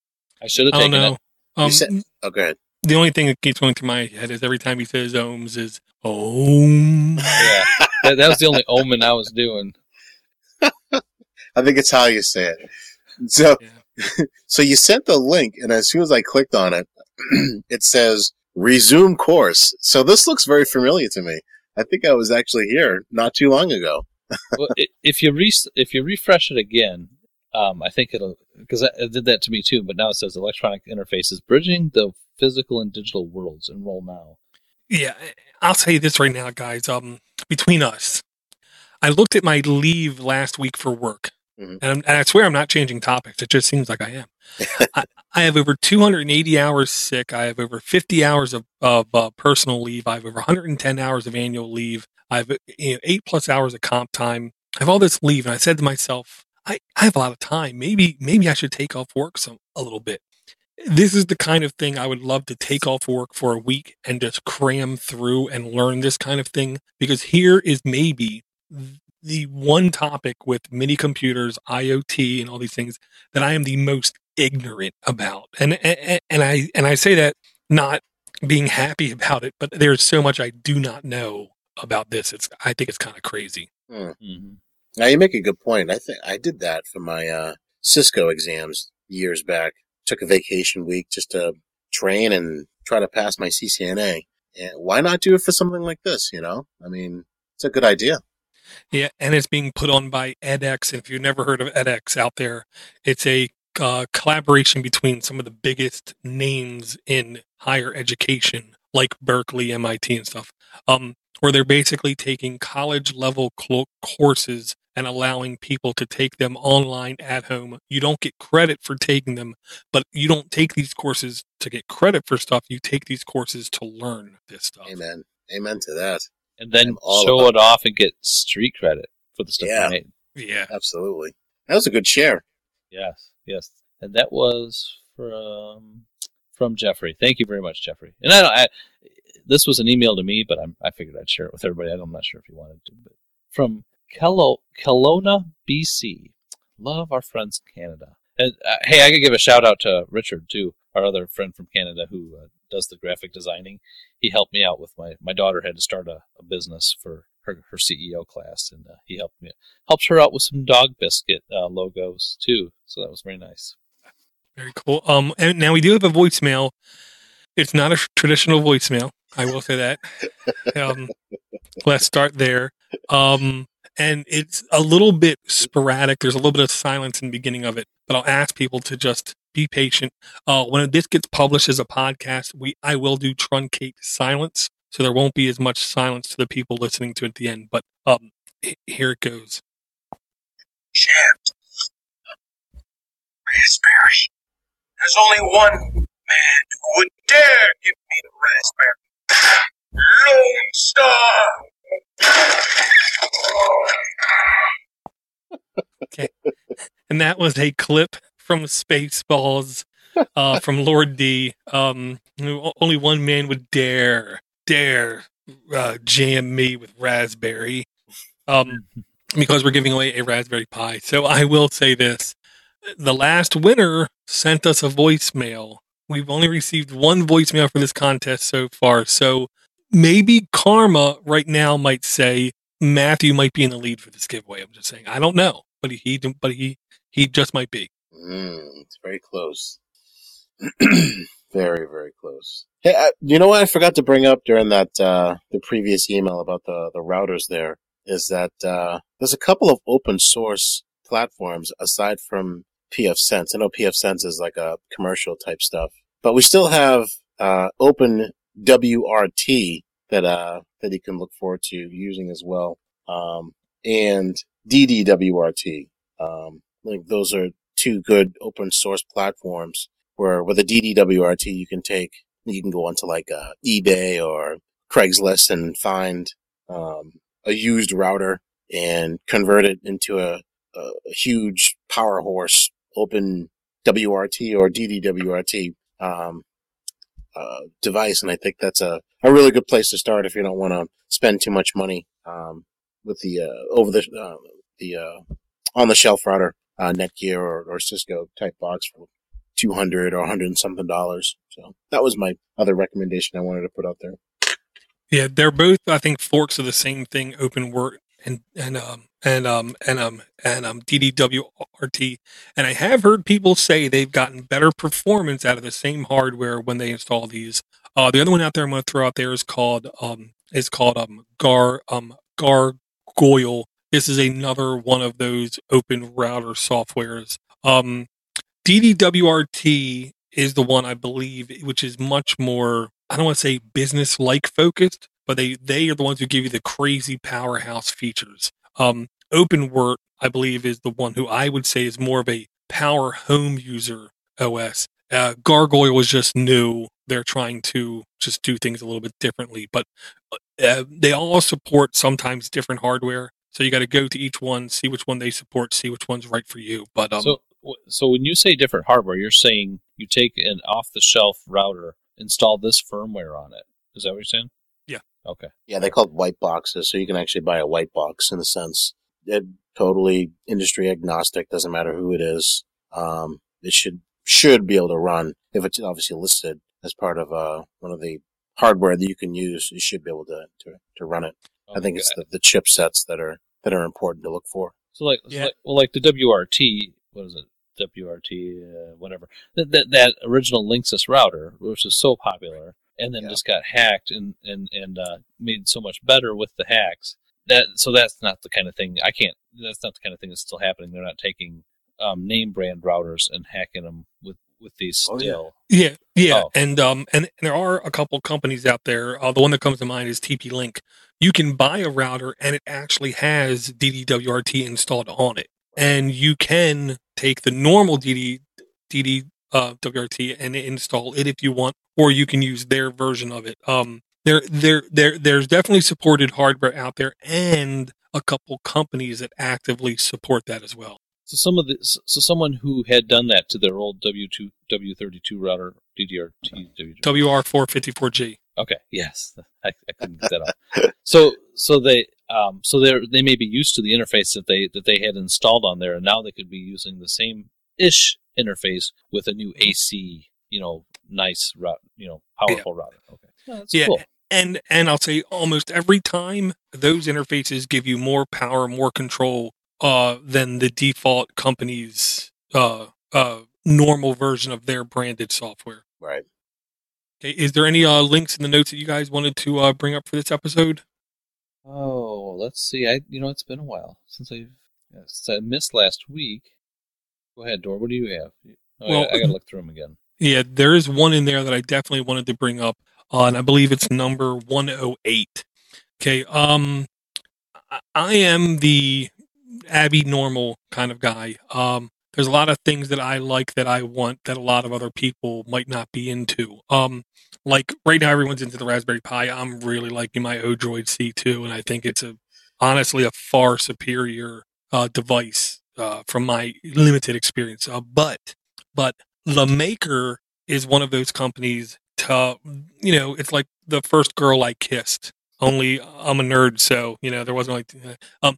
I should have taken oh, no. it. Um, said, oh, go ahead. The only thing that keeps going through my head is every time he says ohms is ohm. Yeah, that, that was the only omen I was doing. I think it's how you say it. So, yeah. So you sent the link, and as soon as I clicked on it, it says resume course. So this looks very familiar to me. I think I was actually here not too long ago. Well, if you re- if you refresh it again, um, I think it'll, because it did that to me too, but now it says electronic interfaces, bridging the physical and digital worlds. Enroll now. Yeah, I'll say this right now, guys. Um, between us, I looked at my leave last week for work, mm-hmm. and, and I swear I'm not changing topics. It just seems like I am. I, I have over two hundred eighty hours sick. I have over fifty hours of, of uh, personal leave. I have over one hundred ten hours of annual leave. I have you know, eight plus hours of comp time. I have all this leave, and I said to myself, I, I have a lot of time. Maybe maybe I should take off work some a little bit. This is the kind of thing I would love to take off work for a week and just cram through and learn this kind of thing. Because here is maybe the one topic with mini computers, I O T, and all these things that I am the most ignorant about. And and, and I and I say that not being happy about it, but there's so much I do not know about this. It's I think it's kind of crazy. Hmm. Mm-hmm. Now you make a good point. I think I did that for my uh, Cisco exams years back. Took a vacation week just to train and try to pass my C C N A. And why not do it for something like this? You know, I mean, it's a good idea. Yeah, and it's being put on by edX. And if you've never heard of edX out there, it's a uh, collaboration between some of the biggest names in higher education, like Berkeley, M I T, and stuff. Um, where they're basically taking college-level cl- courses and allowing people to take them online at home. You don't get credit for taking them, but you don't take these courses to get credit for stuff. You take these courses to learn this stuff. Amen. Amen to that. And then show it off and get street credit for the stuff yeah. you made. Yeah. Absolutely. That was a good share. Yes, yes. And that was from from Jeffrey. Thank you very much, Jeffrey. And I, don't, I this was an email to me, but I'm, I figured I'd share it with everybody. I'm not sure if you wanted to. But from Kello, Kelowna, B C. Love our friends in Canada. And uh, hey, I could give a shout out to Richard too, our other friend from Canada who uh, does the graphic designing. He helped me out with my my daughter had to start a, a business for her, her C E O class, and uh, he helped me helped her out with some dog biscuit uh, logos too. So that was very nice. Very cool. Um, and now we do have a voicemail. It's not a traditional voicemail. I will say that. Um, let's start there. Um, and it's a little bit sporadic. There's a little bit of silence in the beginning of it, but I'll ask people to just be patient. Uh, when this gets published as a podcast, we I will do truncate silence, so there won't be as much silence to the people listening to it at the end. But um, h- here it goes. Champ, raspberry. There's only one man who would dare give me the raspberry. Lone Star. Okay, and that was a clip from Spaceballs, uh, from Lord D. Um, who only one man would dare, dare uh, jam me with raspberry, um, because we're giving away a Raspberry Pi. So I will say this. The last winner sent us a voicemail. We've only received one voicemail for this contest so far. So maybe Karma right now might say Matthew might be in the lead for this giveaway. I'm just saying. I don't know, but he, he but he, he just might be. Mm, it's very close. Very, very close. Hey, I, you know what I forgot to bring up during that uh, the previous email about the, the routers there is that uh, there's a couple of open source platforms aside from pfSense. I know pfSense is like a commercial type stuff, but we still have uh, Open W R T that uh, that you can look forward to using as well, um, and D D W R T. Um, like those are two good open source platforms where with a D D W R T you can take you can go onto like uh, eBay or Craigslist and find um, a used router and convert it into a, a, a huge power horse open W R T or D D W R T um, uh, device, and I think that's a, a really good place to start if you don't want to spend too much money um, with the uh, over the uh, the uh, on the shelf router, uh, Netgear or, or Cisco type box for two hundred or a hundred and something dollars. So that was my other recommendation I wanted to put out there. Yeah, they're both, I think, forks of the same thing, OpenWrt and and um and um and um and um D D W R T. And I have heard people say they've gotten better performance out of the same hardware when they install these. Uh, the other one out there I'm going to throw out there is called um is called um Gar um Gargoyle. This is another one of those open router softwares. Um, D D W R T is the one I believe, which is much more, I don't want to say business-like focused, but they, they are the ones who give you the crazy powerhouse features. Um, OpenWrt, I believe, is the one who I would say is more of a power home user O S. Uh, Gargoyle was just new. They're trying to just do things a little bit differently, but uh, they all support sometimes different hardware. So you got to go to each one, see which one they support, see which one's right for you. But um, so, so when you say different hardware, you're saying you take an off-the-shelf router, install this firmware on it. Is that what you're saying? Yeah. Okay. Yeah, they call it white boxes, so you can actually buy a white box in a sense. It totally industry agnostic. Doesn't matter who it is. Um, it should should be able to run if it's obviously listed as part of uh one of the hardware that you can use. You should be able to to, to run it. Okay. I think it's the, the chipsets that are that are important to look for. So like, yeah. so like well, like the W R T, what is it? W R T, uh, whatever. That, that that original Linksys router, which is so popular, and then yeah. just got hacked and and and uh, made so much better with the hacks. That so that's not the kind of thing I can't. That's not the kind of thing that's still happening. They're not taking um, name brand routers and hacking them with, with these still. Oh, yeah, yeah, yeah. Oh. and um and there are a couple companies out there. Uh, the one that comes to mind is T P Link. You can buy a router and it actually has D D W R T installed on it, and you can take the normal D D D D uh, W R T and install it if you want, or you can use their version of it. Um, there, there, there, there's definitely supported hardware out there, and a couple companies that actively support that as well. So some of the so someone who had done that to their old W two W thirty-two router D D R T? W R four fifty-four G. Okay, yes, I, I couldn't get that off. So, so they, um, so they they may be used to the interface that they that they had installed on there, and now they could be using the same ish interface with a new A C, you know, nice route, you know, powerful yeah. router. Okay, yeah, that's yeah. cool. And and I'll say almost every time those interfaces give you more power, more control uh, than the default company's uh, uh, normal version of their branded software. Right. Okay. Is there any uh, links in the notes that you guys wanted to uh, bring up for this episode? Oh, let's see. I you know it's been a while since I yeah, since I missed last week. Go ahead, Dor. What do you have? Oh, well, I, I got to look through them again. Yeah, there is one in there that I definitely wanted to bring up. Uh, and I believe it's number one oh eight. Okay, um, I am the Abby normal kind of guy. Um, there's a lot of things that I like that I want that a lot of other people might not be into. Um, like right now, everyone's into the Raspberry Pi. I'm really liking my Odroid C two, and I think it's a honestly a far superior uh, device uh, from my limited experience. Uh, but but LaMaker is one of those companies. To, you know, it's like the first girl I kissed. Only I'm a nerd, so you know there wasn't like. Um,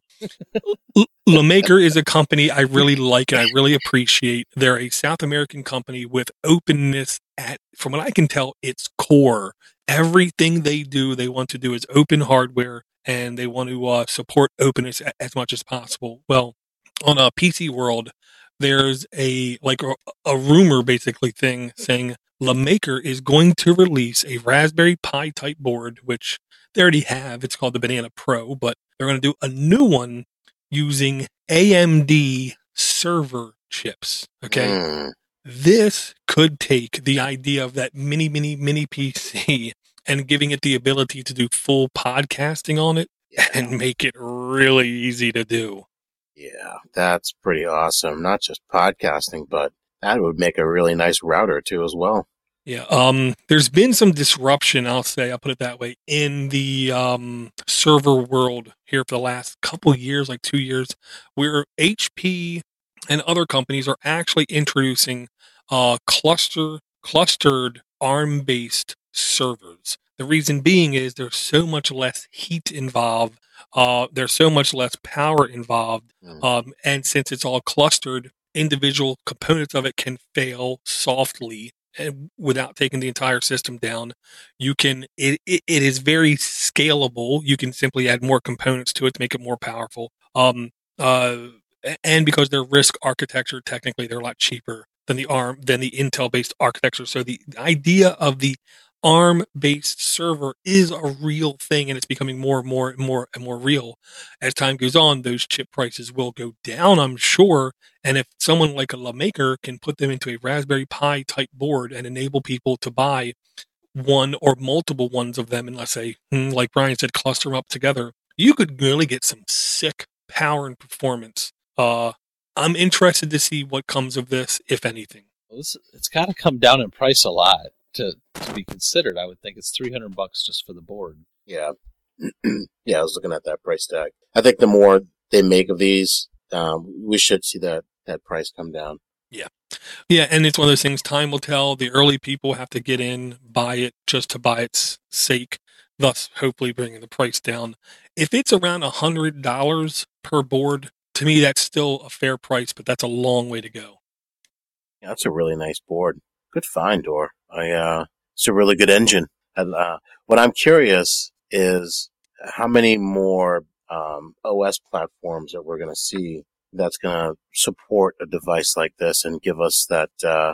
LaMaker is a company I really like and I really appreciate. They're a South American company with openness at, from what I can tell, its core. Everything they do, they want to do is open hardware, and they want to uh, support openness a, as much as possible. Well, on a P C world, there's a like a, a rumor basically thing saying LaMaker is going to release a Raspberry Pi type board, which they already have. It's called the Banana Pro, but they're going to do a new one using A M D server chips. Okay. Mm. This could take the idea of that mini, mini, mini P C and giving it the ability to do full podcasting on it and make it really easy to do. Yeah, that's pretty awesome. Not just podcasting, but that would make a really nice router too as well. Yeah, um, there's been some disruption, I'll say, I'll put it that way, in the um, server world here for the last couple years, like two years, where H P and other companies are actually introducing uh, cluster clustered ARM-based servers. The reason being is there's so much less heat involved. Uh, there's so much less power involved. Mm. Um, and since it's all clustered, individual components of it can fail softly and without taking the entire system down. You can, it, it, it is very scalable. You can simply add more components to it to make it more powerful. Um, uh, and because they're RISC architecture, technically they're a lot cheaper than the ARM, than the Intel based architecture. So the idea of the ARM-based server is a real thing, and it's becoming more and more and more and more real. As time goes on, those chip prices will go down, I'm sure. And if someone like a LaMaker can put them into a Raspberry Pi type board and enable people to buy one or multiple ones of them, and let's say, like Brian said, cluster them up together, you could really get some sick power and performance. Uh, I'm interested to see what comes of this, if anything. Well, this, it's got to come down in price a lot. To, to be considered, I would think it's three hundred bucks just for the board. Yeah. Yeah, I was looking at that price tag. I think the more they make of these, um, we should see that, that price come down. Yeah. Yeah, and it's one of those things, time will tell. The early people have to get in, buy it just to buy its sake, thus hopefully bringing the price down. If it's around one hundred dollars per board, to me that's still a fair price, but that's a long way to go. Yeah, that's a really nice board. Good find, Dor. I, uh, it's a really good engine. And, uh, what I'm curious is how many more, um, O S platforms that we're going to see that's going to support a device like this and give us that, uh,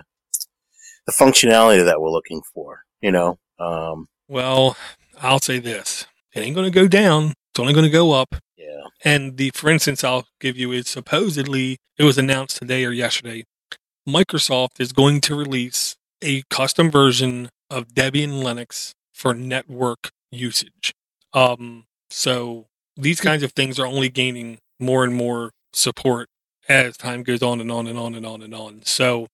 the functionality that we're looking for, you know? Um, well, I'll say this. It ain't going to go down. It's only going to go up. Yeah. And the, for instance, I'll give you is supposedly, it was announced today or yesterday, Microsoft is going to release a custom version of Debian Linux for network usage. Um, so these kinds of things are only gaining more and more support as time goes on and on and on and on and on. So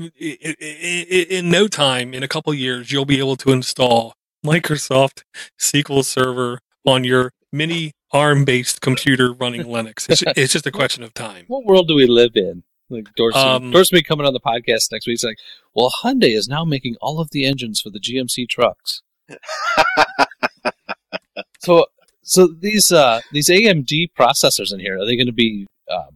in no time, in a couple of years, you'll be able to install Microsoft S Q L Server on your mini ARM-based computer running Linux. It's, it's just a question of time. What world do we live in? Like Dorsey, Um, Dorsey coming on the podcast next week. He's like, well, Hyundai is now making all of the engines for the G M C trucks. so, so these uh, these A M D processors in here, are they going to be um,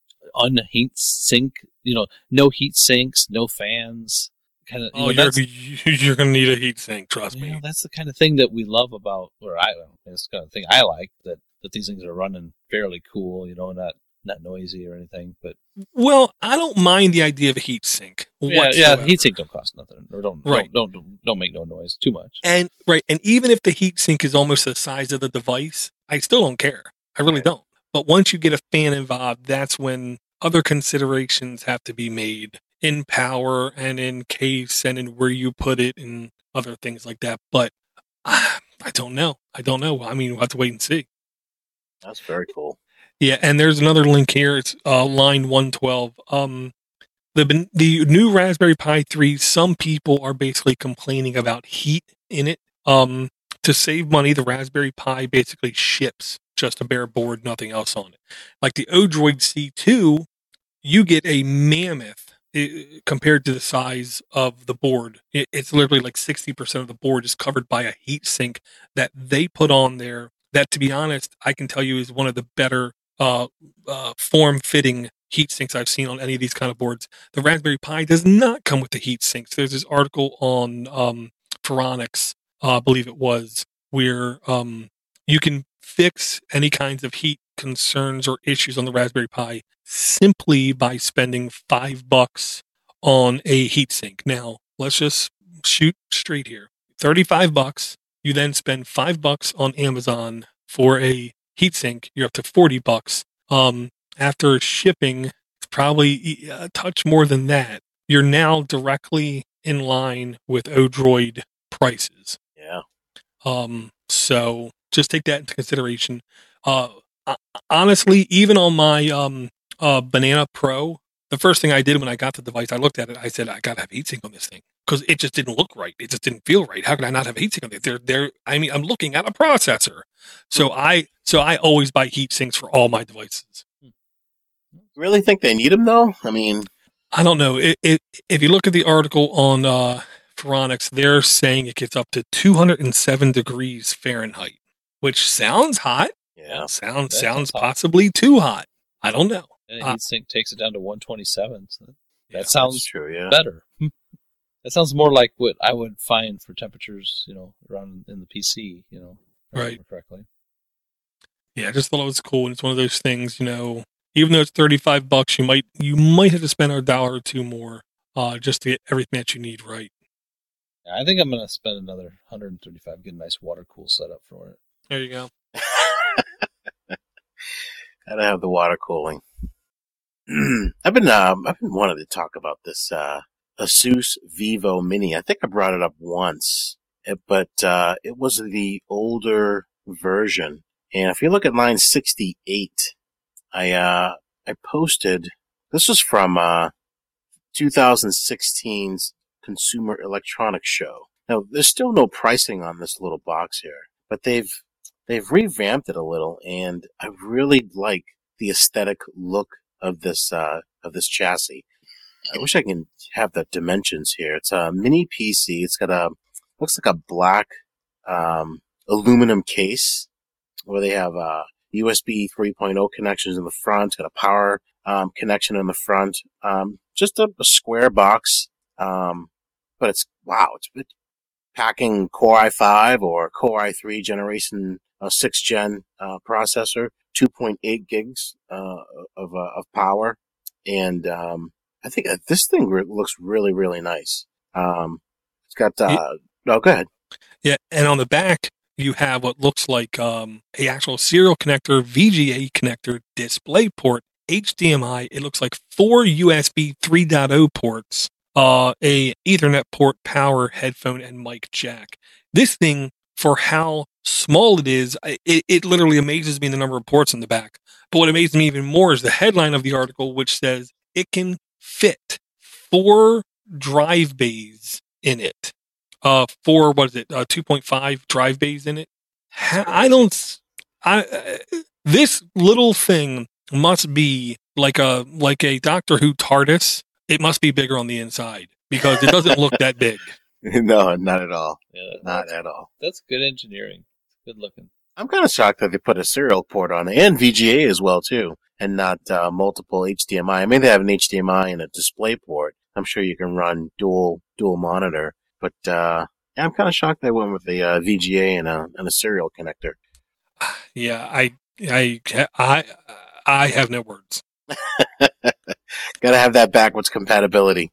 unheat sink? You know, no heat sinks, no fans. Kind of. Oh, you know, you're, you're going to need a heat sink, trust you me. know, that's the kind of thing that we love about, or I, it's the kind of thing I like that that these things are running fairly cool. You know, not not noisy or anything, but. Well, I don't mind the idea of a heat sink. Yeah, whatsoever. yeah, heat sink don't cost nothing, or don't, Right. don't don't don't make no noise too much. And right, and even if the heat sink is almost the size of the device, I still don't care. I really don't. But once you get a fan involved, that's when other considerations have to be made in power and in case and in where you put it and other things like that. But uh, I don't know. I don't know. I mean, we'll have to wait and see. That's very cool. Yeah, and there's another link here. It's uh, line one twelve. Um, the the new Raspberry Pi three. Some people are basically complaining about heat in it. Um, to save money, the Raspberry Pi basically ships just a bare board, nothing else on it. Like the Odroid C two, you get a mammoth uh, compared to the size of the board. It, it's literally like sixty percent of the board is covered by a heat sink that they put on there. That, to be honest, I can tell you is one of the better Uh, uh, form-fitting heat sinks I've seen on any of these kind of boards. The Raspberry Pi does not come with the heat sinks. There's this article on um, Phoronix, uh, I believe it was, where um, you can fix any kinds of heat concerns or issues on the Raspberry Pi simply by spending five bucks on a heat sink. Now, let's just shoot straight here. thirty-five bucks. You then spend five bucks on Amazon for a heatsink, you're up to forty bucks. Um, after shipping, it's probably a touch more than that. You're now directly in line with Odroid prices. Yeah. Um, so just take that into consideration. Uh, honestly, even on my um, uh, Banana Pro, the first thing I did when I got the device, I looked at it, I said, I gotta have heatsink on this thing. Because it just didn't look right. It just didn't feel right. How could I not have a heatsink on it? They're, they're, I mean, I'm looking at a processor. So I, so I always buy heat sinks for all my devices. Really think they need them though? I mean, I don't know. It, it, if you look at the article on uh, Phoronix, they're saying it gets up to two hundred seven degrees Fahrenheit, which sounds hot. yeah. Sounds That sounds sounds hot. possibly too hot. I don't know. And a Uh, heat sink takes it down to one twenty-seven. So that Yeah, That's sounds true. Yeah. better. That sounds more like what I would find for temperatures, you know, around in the P C, you know, if I Right. remember correctly. Yeah, I just thought it was cool. And it's one of those things, you know, even though it's thirty-five bucks, you might you might have to spend a dollar or two more uh, just to get everything that you need right. I think I'm going to spend another one hundred thirty-five, get a nice water cool setup for it. There you go. Gotta have the water cooling. I've been um, I've been wanting to talk about this uh, Asus Vivo Mini. I think I brought it up once, eh, but uh, it was the older version. And if you look at line sixty-eight, I uh, I posted. This was from uh, twenty sixteen's Consumer Electronics Show. Now, there's still no pricing on this little box here, but they've they've revamped it a little, and I really like the aesthetic look of this uh, of this chassis. I wish I can have the dimensions here. It's a mini P C. It's got a looks like a black um, aluminum case where they have uh, U S B three point oh connections in the front. Got a power um, connection in the front. Um, just a, a square box, um, but it's wow. It's, it's packing Core i five or Core i three generation uh, sixth gen uh, processor, two point eight gigs uh, of uh, of power, and um, I think uh, this thing re- looks really really nice. Um, it's got uh, oh, go ahead. Yeah, and on the back you have what looks like um, a actual serial connector, V G A connector, display port, H D M I. It looks like four U S B three point oh ports, uh, a Ethernet port, power, headphone, and mic jack. This thing, for how small it is, it, it literally amazes me the number of ports in the back. But what amazes me even more is the headline of the article, which says it can fit four drive bays in it. Uh, four, what is it? Uh, two point five drive bays in it. Ha- I don't. I uh, this little thing must be like a like a Doctor Who TARDIS, it must be bigger on the inside because it doesn't look that big. No, not at all. Yeah, Not that's, at all. that's good engineering. Good looking. I'm kind of shocked that they put a serial port on it, and V G A as well, too, and not uh, multiple H D M I. I mean, they have an H D M I and a display port. I'm sure you can run dual dual monitor, but uh, yeah, I'm kind of shocked they went with the uh, V G A and a, and a serial connector. Yeah, I, I, I, I have no words. Gotta have that backwards compatibility.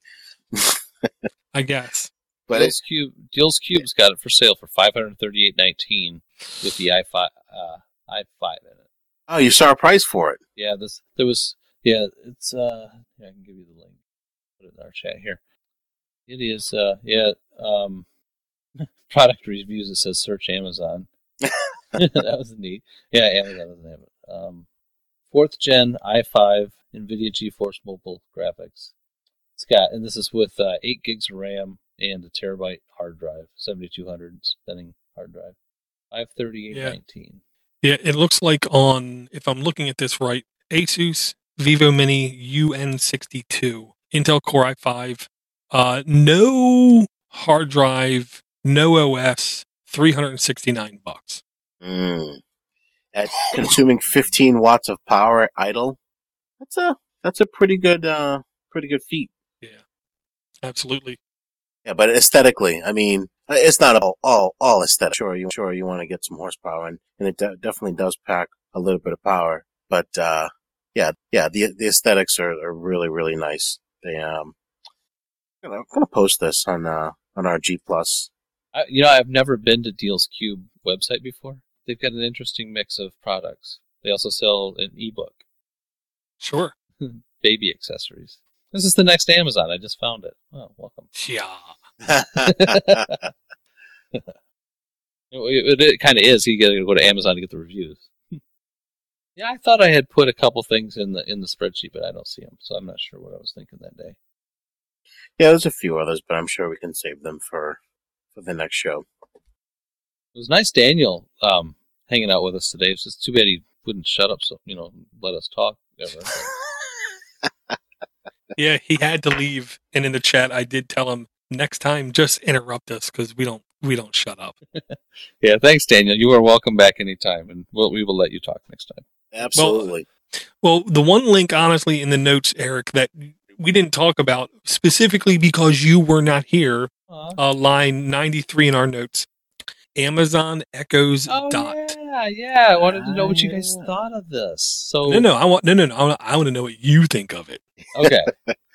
I guess. But Deals Cube, Deals Cube's got it for sale for five hundred thirty-eight nineteen with the i five, uh, i five in it. Oh, you saw a price for it. Yeah, this there was. Yeah, it's. Uh, yeah, I can give you the link. Put it in our chat here. It is. Uh, yeah. Um, product reviews. It says search Amazon. That was neat. Yeah, Amazon doesn't have it. Um, fourth gen i five NVIDIA GeForce Mobile graphics. It's got, and this is with uh, eight gigs of RAM and a terabyte hard drive, seventy-two hundred spinning hard drive. five thirty-eight nineteen. Yeah, it looks like on, if I'm looking at this right, Asus Vivo Mini U N sixty-two, Intel Core i five, uh, no hard drive, no O S, three hundred sixty-nine bucks. Mm. At consuming fifteen watts of power idle, that's a that's a pretty good uh pretty good feat. Yeah, absolutely. Yeah, but aesthetically, I mean, it's not all all, all aesthetic. Sure, you sure you want to get some horsepower, and, and it de- definitely does pack a little bit of power. But uh, yeah, yeah, the the aesthetics are, are really really nice. They um, I'm gonna, I'm gonna post this on uh on our G Plus. I, you know, I've never been to Deals Cube website before. They've got an interesting mix of products. They also sell an ebook, Sure. baby accessories. This is the next Amazon. I just found it. Oh, welcome. Yeah. it it, it kind of is. You got to go to Amazon to get the reviews. Yeah, I thought I had put a couple things in the in the spreadsheet, but I don't see them, so I'm not sure what I was thinking that day. Yeah, there's a few others, but I'm sure we can save them for for the next show. It was nice, Daniel, um, hanging out with us today. It's just too bad he wouldn't shut up, so you know, let us talk. Ever. Yeah, he had to leave, and in the chat, I did tell him next time just interrupt us because we don't we don't shut up. Yeah, thanks, Daniel. You are welcome back anytime, and we'll, we will let you talk next time. Absolutely. Well, well, the one link, honestly, in the notes, Eric, that we didn't talk about specifically because you were not here, uh, line ninety-three in our notes. Amazon Echoes Oh Dot. yeah, yeah. I wanted to know what you guys Ah. thought of this. So No, no, I want no, no, no. I want, I want to know what you think of it. okay,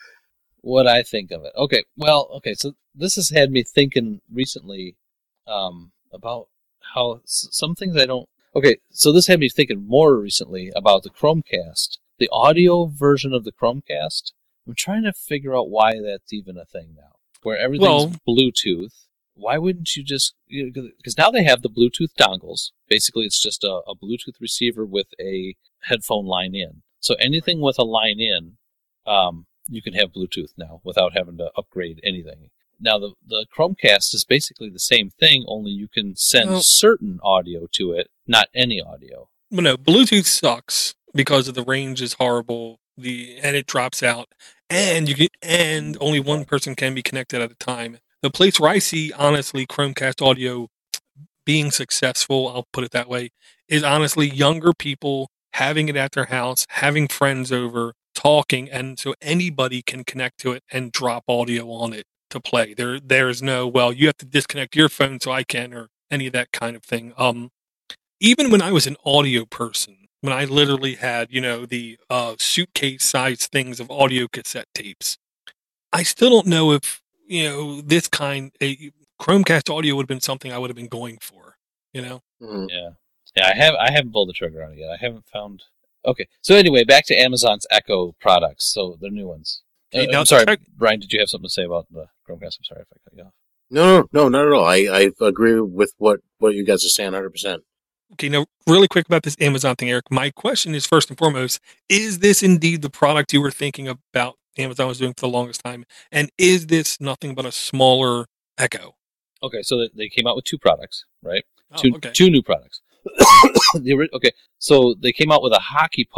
what I think of it. Okay, well, okay. So this has had me thinking recently um, about how s- some things I don't. Okay, so this had me thinking more recently about the Chromecast, the audio version of the Chromecast. I'm trying to figure out why that's even a thing now, where everything's Well- Bluetooth. Why wouldn't you just, because now they have the Bluetooth dongles. Basically, it's just a, a Bluetooth receiver with a headphone line in. So anything with a line in, um, you can have Bluetooth now without having to upgrade anything. Now, the, the Chromecast is basically the same thing, only you can send Well- certain audio to it, not any audio. Well, no, Bluetooth sucks because of the range is horrible. The and it drops out, and you can and only one person can be connected at a time. The place where I see, honestly, Chromecast audio being successful, I'll put it that way, is honestly younger people having it at their house, having friends over, talking, and so anybody can connect to it and drop audio on it to play. There, there's no, well, you have to disconnect your phone so I can, or any of that kind of thing. Um, even when I was an audio person, when I literally had, you know, the uh, suitcase-sized things of audio cassette tapes, I still don't know if, you know, this kind, a Chromecast audio would have been something I would have been going for, you know? Mhm. Yeah, yeah. I have I haven't pulled the trigger on it yet. I haven't found. Okay, so anyway, back to Amazon's Echo products. So they're new ones. Okay, Uh, now I'm sorry, check- Brian. Did you have something to say about the Chromecast? I'm sorry if I cut you off. No, no, no, not at all. I, I agree with what, what you guys are saying one hundred percent. Okay, now, really quick about this Amazon thing, Eric. My question is, first and foremost, is this indeed the product you were thinking about Amazon was doing for the longest time? And is this nothing but a smaller Echo? Okay, so they- they came out with two products, right? Oh, two okay. two new products. the, ori- okay, so they came out with a hockey puck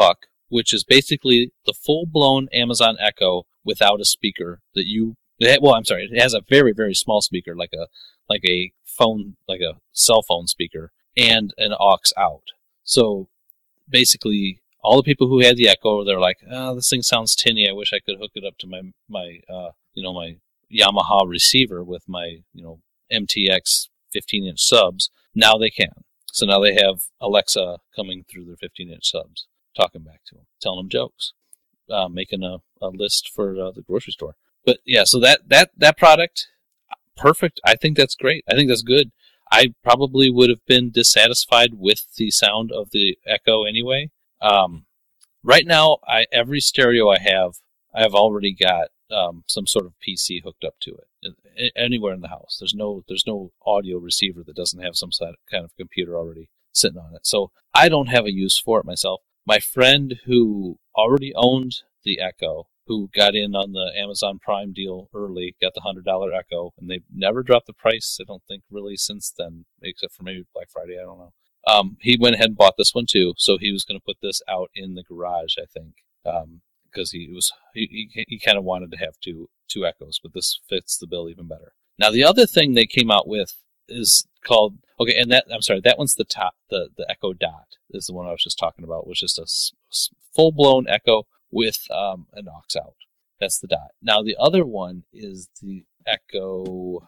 which is basically the full-blown Amazon Echo without a speaker that you. Well, I'm sorry, it has a very, very small speaker, like a like a phone, like a cell phone speaker, and an aux out. So basically, all the people who had the Echo, they're like, "Oh, this thing sounds tinny. I wish I could hook it up to my my uh, you know my Yamaha receiver with my you know M T X fifteen inch subs." Now they can. So now they have Alexa coming through their fifteen inch subs, talking back to them, telling them jokes, uh, making a, a list for uh, the grocery store. But yeah, so that, that, that product, perfect. I think that's great. I think that's good. I probably would have been dissatisfied with the sound of the Echo anyway. Um, right now, I, every stereo I have, I have already got um, some sort of P C hooked up to it. Anywhere in the house, there's no there's no audio receiver that doesn't have some kind of computer already sitting on it. So I don't have a use for it myself. My friend who already owned the Echo, who got in on the Amazon Prime deal early, got the one hundred dollars Echo, and they've never dropped the price, I don't think, really since then, except for maybe Black Friday, I don't know. Um, he went ahead and bought this one too, so he was going to put this out in the garage, I think, because um, he was he, he, he kind of wanted to have two two Echoes, but this fits the bill even better. Now, the other thing they came out with is called, okay, and that, I'm sorry, that one's the top, the, the Echo Dot is the one I was just talking about, which is a full-blown Echo with um, an aux out. That's the Dot. Now, the other one is the Echo,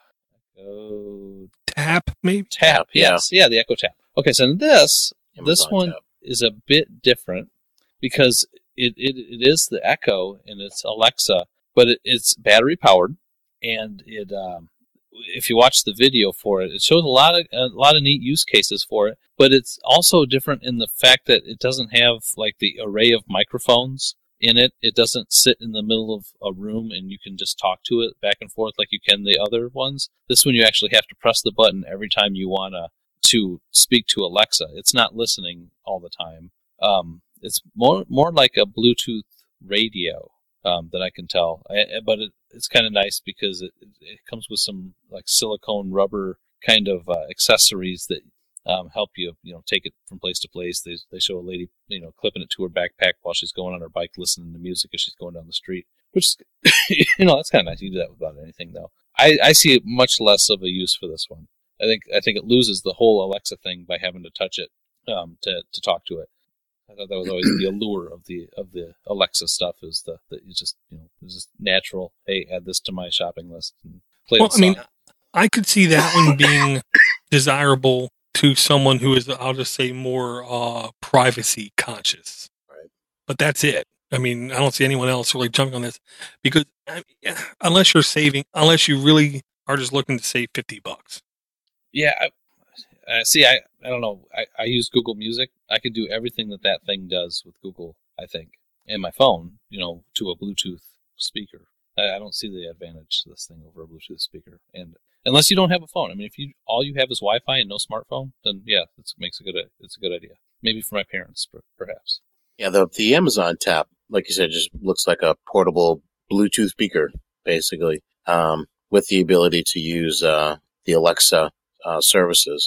Echo Tap, maybe? Tap, yes. Yeah, yeah the Echo Tap. Okay, so this, Amazon this one Tap. is a bit different because it, it, it is the Echo and it's Alexa, but it, it's battery powered, and it um, if you watch the video for it, it shows a lot of a lot of neat use cases for it. But it's also different in the fact that it doesn't have like the array of microphones in it. It doesn't sit in the middle of a room and you can just talk to it back and forth like you can the other ones. This one you actually have to press the button every time you wanna to speak to Alexa. It's not listening all the time. Um, it's more more like a Bluetooth radio. Um, that I can tell, I, but it, it's kind of nice because it, it comes with some like silicone rubber kind of uh, accessories that um, help you, you know, take it from place to place. They they show a lady, you know, clipping it to her backpack while she's going on her bike, listening to music as she's going down the street. Which, is, you know, that's kind of nice. You do that without anything, though. I, I see much less of a use for this one. I think I think it loses the whole Alexa thing by having to touch it um, to to talk to it. I thought that was always the allure of the of the Alexa stuff is the that you just you know it's just natural. Hey, add this to my shopping list and play well, the I mean, song. I could see that one being desirable to someone who is, I'll just say, more uh, privacy conscious. Right. But that's it. I mean, I don't see anyone else really jumping on this because I mean, unless you're saving, unless you really are just looking to save fifty bucks. Yeah. I, Uh, see, I, I don't know. I, I use Google Music. I could do everything that that thing does with Google, I think, and my phone, you know, to a Bluetooth speaker. I, I don't see the advantage to this thing over a Bluetooth speaker. And unless you don't have a phone, I mean, if you all you have is Wi-Fi and no smartphone, then yeah, it makes a good. It's a good idea. Maybe for my parents, perhaps. Yeah, the the Amazon Tap, like you said, just looks like a portable Bluetooth speaker, basically, um, with the ability to use uh, the Alexa. Uh, services.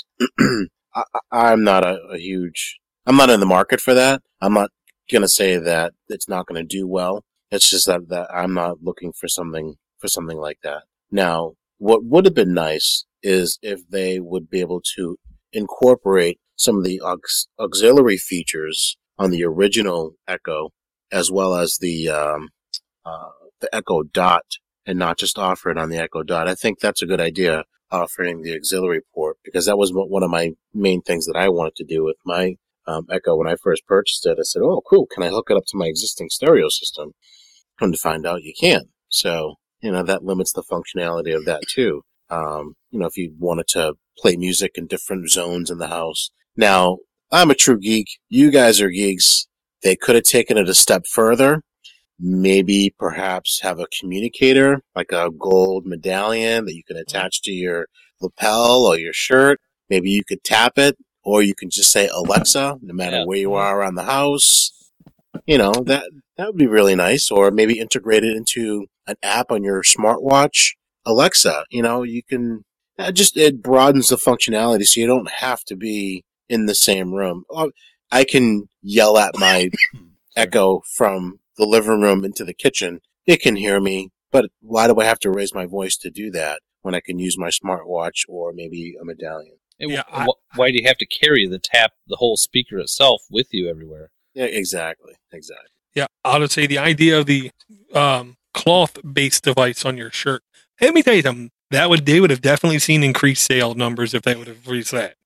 I, I'm not a, a huge, I'm not in the market for that. I'm not going to say that it's not going to do well. It's just that, that I'm not looking for something, for something like that. Now, what would have been nice is if they would be able to incorporate some of the aux- auxiliary features on the original Echo, as well as the, um, uh, the Echo Dot, and not just offer it on the Echo Dot. I think that's a good idea. Offering the auxiliary port, because that was one of my main things that I wanted to do with my um, Echo when I first purchased it. I said, oh, cool, can I hook it up to my existing stereo system? Come to find out you can. So, you know, that limits the functionality of that too. Um, you know, if you wanted to play music in different zones in the house. Now, I'm a true geek. You guys are geeks. They could have taken it a step further. Maybe perhaps have a communicator, like a gold medallion that you can attach to your lapel or your shirt. Maybe you could tap it, or you can just say Alexa, no matter Yeah. where you are around the house. You know, that that would be really nice. Or maybe integrate it into an app on your smartwatch. Alexa, you know, you can, it just, it broadens the functionality so you don't have to be in the same room. I can yell at my Echo from the living room into the kitchen, it can hear me. But why do I have to raise my voice to do that when I can use my smartwatch or maybe a medallion? And Yeah, wh- I- wh- why do you have to carry the tap, the whole speaker itself, with you everywhere? Yeah, exactly, exactly. Yeah, I would say the idea of the um, cloth-based device on your shirt. Let me tell you something. That would they would have definitely seen increased sale numbers if they would have released that.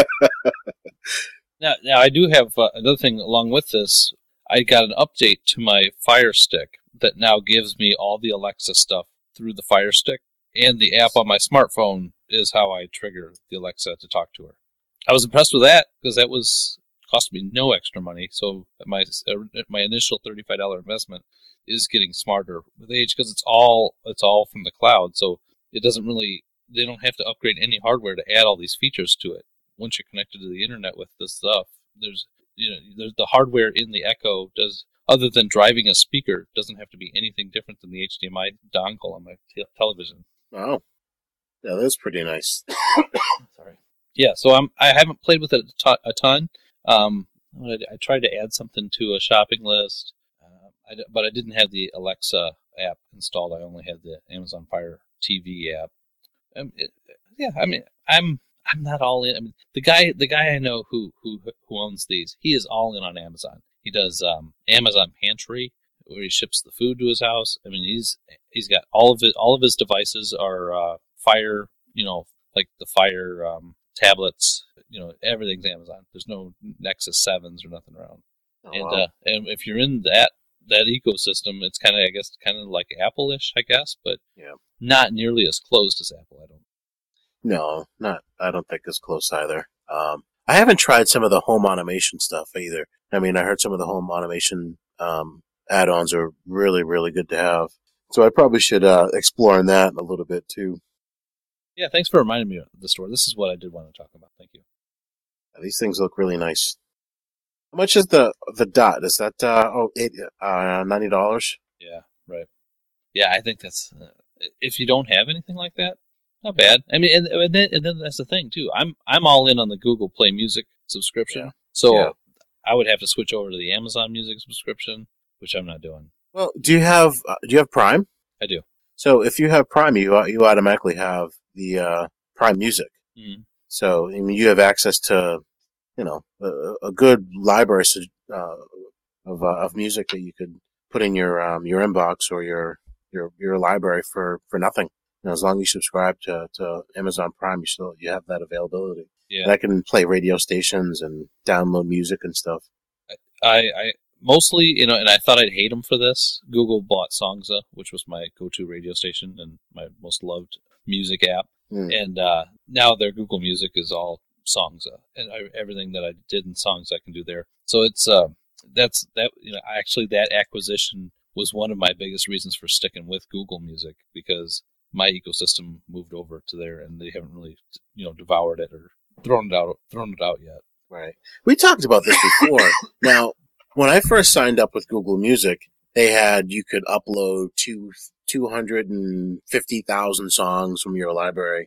Now, now I do have uh, another thing along with this. I got an update to my Fire Stick that now gives me all the Alexa stuff through the Fire Stick, and the app on my smartphone is how I trigger the Alexa to talk to her. I was impressed with that because that was cost me no extra money. So my my initial thirty-five dollars investment is getting smarter with age because it's all it's all from the cloud. So it doesn't really they don't have to upgrade any hardware to add all these features to it. Once you're connected to the internet with this stuff, there's you know there's the hardware in the Echo does other than driving a speaker doesn't have to be anything different than the H D M I dongle on my te- television. Oh, yeah, that's pretty nice. Sorry. Yeah, so I'm I haven't played with it a ton. A ton. Um, I, I tried to add something to a shopping list, uh, I d- but I didn't have the Alexa app installed. I only had the Amazon Fire T V app. Um, it, yeah, I mean, I'm I'm not all in. I mean, the guy the guy I know who who who owns these, he is all in on Amazon. He does um, Amazon Pantry, where he ships the food to his house. I mean, he's he's got all of it. All of his devices are uh, Fire. You know, like the Fire um, tablets. You know, everything's Amazon. There's no Nexus sevens or nothing around. Oh, and wow. uh, and if you're in that that ecosystem, it's kind of I guess kind of like Apple-ish, I guess, but Yeah. not nearly as closed as Apple. I don't. No, not. I don't think it's close either. Um, I haven't tried some of the home automation stuff either. I mean, I heard some of the home automation um, add-ons are really, really good to have. So I probably should uh, explore in that a little bit too. Yeah, thanks for reminding me of the store. This is what I did want to talk about. Thank you. These things look really nice. How much is the the dot? Is that uh, oh eight, uh, ninety dollars? Yeah, right. Yeah, I think that's uh, if you don't have anything like that, not bad. I mean, and, and then and then that's the thing too. I'm I'm all in on the Google Play Music subscription, Yeah. so Yeah. I would have to switch over to the Amazon Music subscription, which I'm not doing. Well, do you have uh, do you have Prime? I do. So if you have Prime, you uh, you automatically have the uh, Prime Music. Mm-hmm. So I mean, you have access to, you know, a, a good library uh, of uh, of music that you could put in your um, your inbox or your your your library for, for nothing. You know, as long as you subscribe to, to Amazon Prime, you still you have that availability. Yeah, And I can play radio stations and download music and stuff. I, I mostly, you know, and I thought I'd hate them for this. Google bought Songza, which was my go-to radio station and my most loved music app. Mm. And uh, now their Google Music is all Songza, and I, everything that I did in Songs I can do there. So it's uh, that's that. You know, actually, that acquisition was one of my biggest reasons for sticking with Google Music because my ecosystem moved over to there, and they haven't really, you know, devoured it or thrown it out, thrown it out yet. Right. We talked about this before. Now, when I first signed up with Google Music, they had you could upload two two hundred and fifty thousand songs from your library,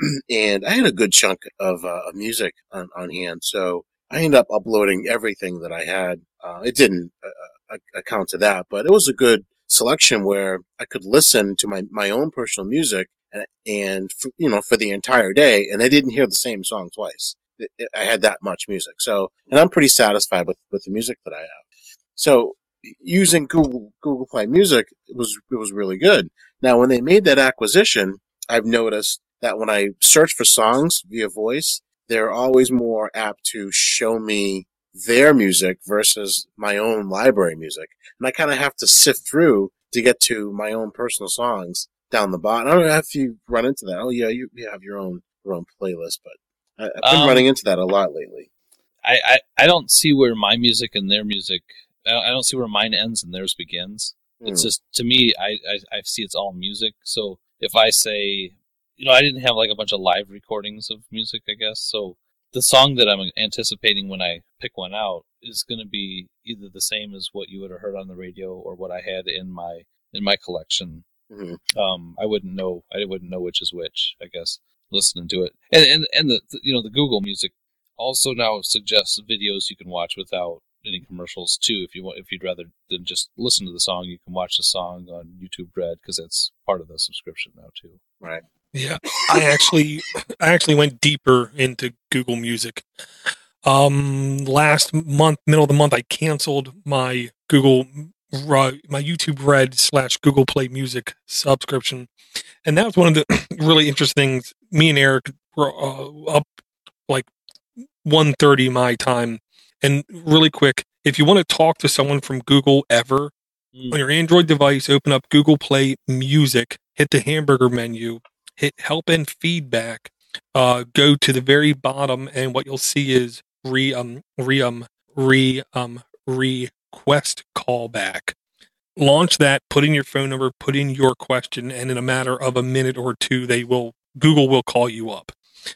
and I had a good chunk of, uh, of music on, on hand. So I ended up uploading everything that I had. Uh, it didn't uh, account to that, but it was a good selection where I could listen to my, my own personal music and, and for, you know, for the entire day, and I didn't hear the same song twice. It, it, I had that much music. So, and I'm pretty satisfied with, with the music that I have. So using Google, Google Play Music, it was, it was really good. Now, when they made that acquisition, I've noticed that when I search for songs via voice, they're always more apt to show me their music versus my own library music. And I kind of have to sift through to get to my own personal songs down the bottom. I don't know if you run into that. Oh, yeah, you, you have your own your own playlist, but I, I've been Um, running into that a lot lately. I, I, I don't see where my music and their music. I don't, I don't see where mine ends and theirs begins. It's Hmm. just to me, I, I I see it's all music. So if I say, you know, I didn't have like a bunch of live recordings of music, I guess. So the song that I'm anticipating when I pick one out is going to be either the same as what you would have heard on the radio or what I had in my in my collection. Mhm. Um, I wouldn't know. I wouldn't know which is which, I guess, listening to it. And and and the, the you know the Google Music also now suggests videos you can watch without any commercials too. If you want, if you'd rather than just listen to the song, you can watch the song on YouTube Red because that's part of the subscription now too. Right. Yeah, I actually, I actually went deeper into Google Music. Um, last month, middle of the month, I canceled my Google, my YouTube Red slash Google Play Music subscription, and that was one of the really interesting things. Me and Eric were uh, up like one thirty my time, and really quick, if you want to talk to someone from Google ever, mm. on your Android device, open up Google Play Music, hit the hamburger menu, hit help and feedback, uh, go to the very bottom, and what you'll see is re um re um re um request callback. Launch that, put in your phone number, put in your question, and in a matter of a minute or two, they will Google will call you up.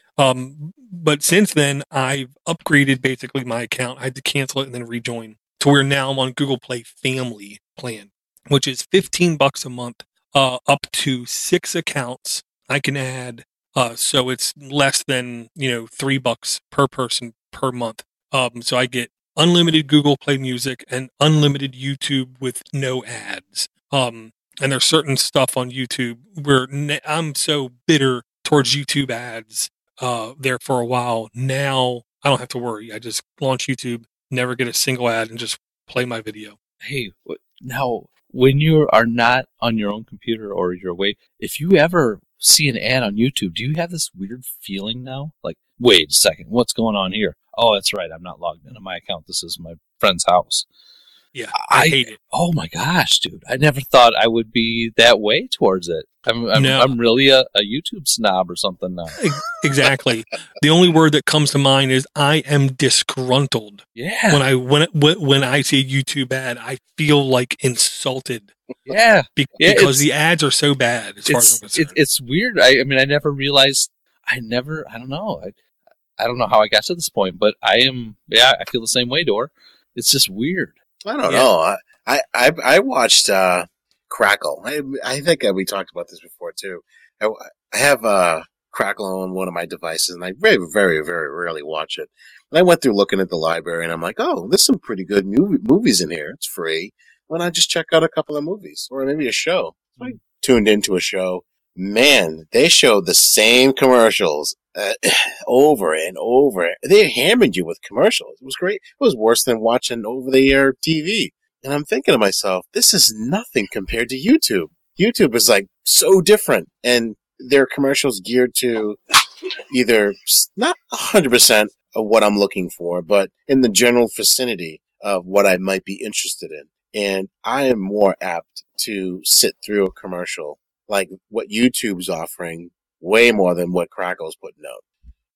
Um, but since then, I've upgraded basically my account. I had to cancel it and then rejoin to where now I'm on Google Play Family plan, which is fifteen bucks a month, uh, up to six accounts. I can add, uh, so it's less than, you know, three bucks per person per month. Um, so I get unlimited Google Play Music and unlimited YouTube with no ads. Um, and there's certain stuff on YouTube where ne- I'm so bitter towards YouTube ads, uh, there for a while. Now I don't have to worry. I just launch YouTube, never get a single ad, and just play my video. Hey, now when you are not on your own computer or you're away, if you ever see an ad on YouTube, do you have this weird feeling now? Like, wait a second, what's going on here? Oh, that's right, I'm not logged into my account. This is my friend's house. Yeah, I, I hate it. Oh my gosh, dude! I never thought I would be that way towards it. I'm I'm, no. I'm really a, a YouTube snob or something now. Exactly. The only word that comes to mind is I am disgruntled. Yeah. When I when when I see a YouTube ad, I feel like insulted. Yeah. Be- yeah because the ads are so bad. As far as I'm concerned, it, it's weird. I, I mean, I never realized. I never. I don't know. I I don't know how I got to this point, but I am. Yeah, I feel the same way, Dor. It's just weird. I don't yeah. know. I, I I watched uh, Crackle. I I think we talked about this before too. I, I have uh, Crackle on one of my devices, and I very very very rarely watch it. And I went through looking at the library, and I'm like, oh, there's some pretty good movie, movies in here. It's free. Why not just check out a couple of movies or maybe a show? So I tuned into a show. Man, they showed the same commercials uh, over and over. They hammered you with commercials. It was great. It was worse than watching over-the-air T V. And I'm thinking to myself, this is nothing compared to YouTube. YouTube is like so different, and their commercials geared to either not one hundred percent of what I'm looking for, but in the general vicinity of what I might be interested in. And I am more apt to sit through a commercial like what YouTube's offering way more than what Crackle's putting out.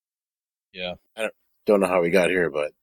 Yeah. I don't, don't know how we got here, but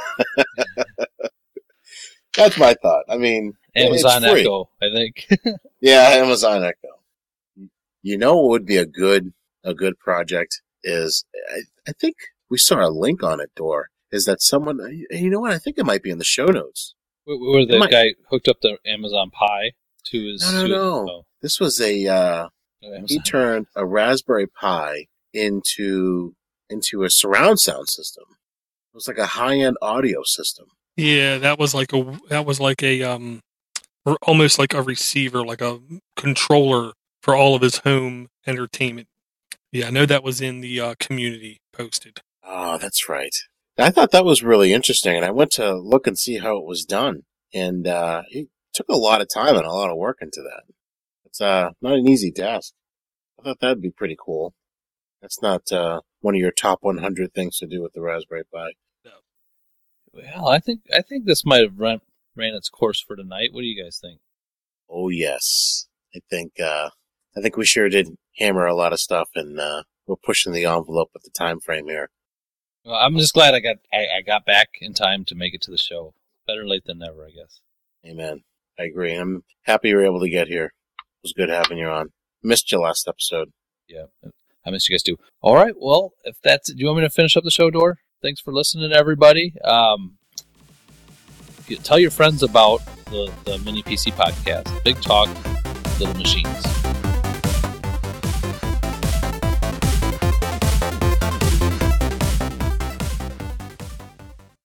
that's my thought. I mean, Amazon it's free. Echo, I think. Yeah, Amazon Echo. You know what would be a good a good project is, I, I think we saw a link on it, Dor, is that someone, you know what, I think it might be in the show notes. Where the might, guy hooked up the Amazon Pi to his... No, no, to, no. Oh. This was a, uh, oh, he turned a Raspberry Pi into into a surround sound system. It was like a high-end audio system. Yeah, that was like a, that was like a, um, almost like a receiver, like a controller for all of his home entertainment. Yeah, I know that was in the uh, community posted. Oh, that's right. I thought that was really interesting, and I went to look and see how it was done, and uh, it took a lot of time and a lot of work into that. It's uh, not an easy task. I thought that'd be pretty cool. That's not uh, one of your top one hundred things to do with the Raspberry Pi. No. Well, I think I think this might have run, ran its course for tonight. What do you guys think? Oh yes, I think uh, I think we sure did hammer a lot of stuff, and uh, we're pushing the envelope with the time frame here. Well, I'm just glad I got I, I got back in time to make it to the show. Better late than never, I guess. Amen. I agree. I'm happy you were able to get here. It was good having you on. Missed you last episode. Yeah, I missed you guys too. All right, well, if that's it, do you want me to finish up the show, Dor? Thanks for listening, everybody. Um, tell your friends about the, the Mini P C podcast. Big Talk, Little Machines.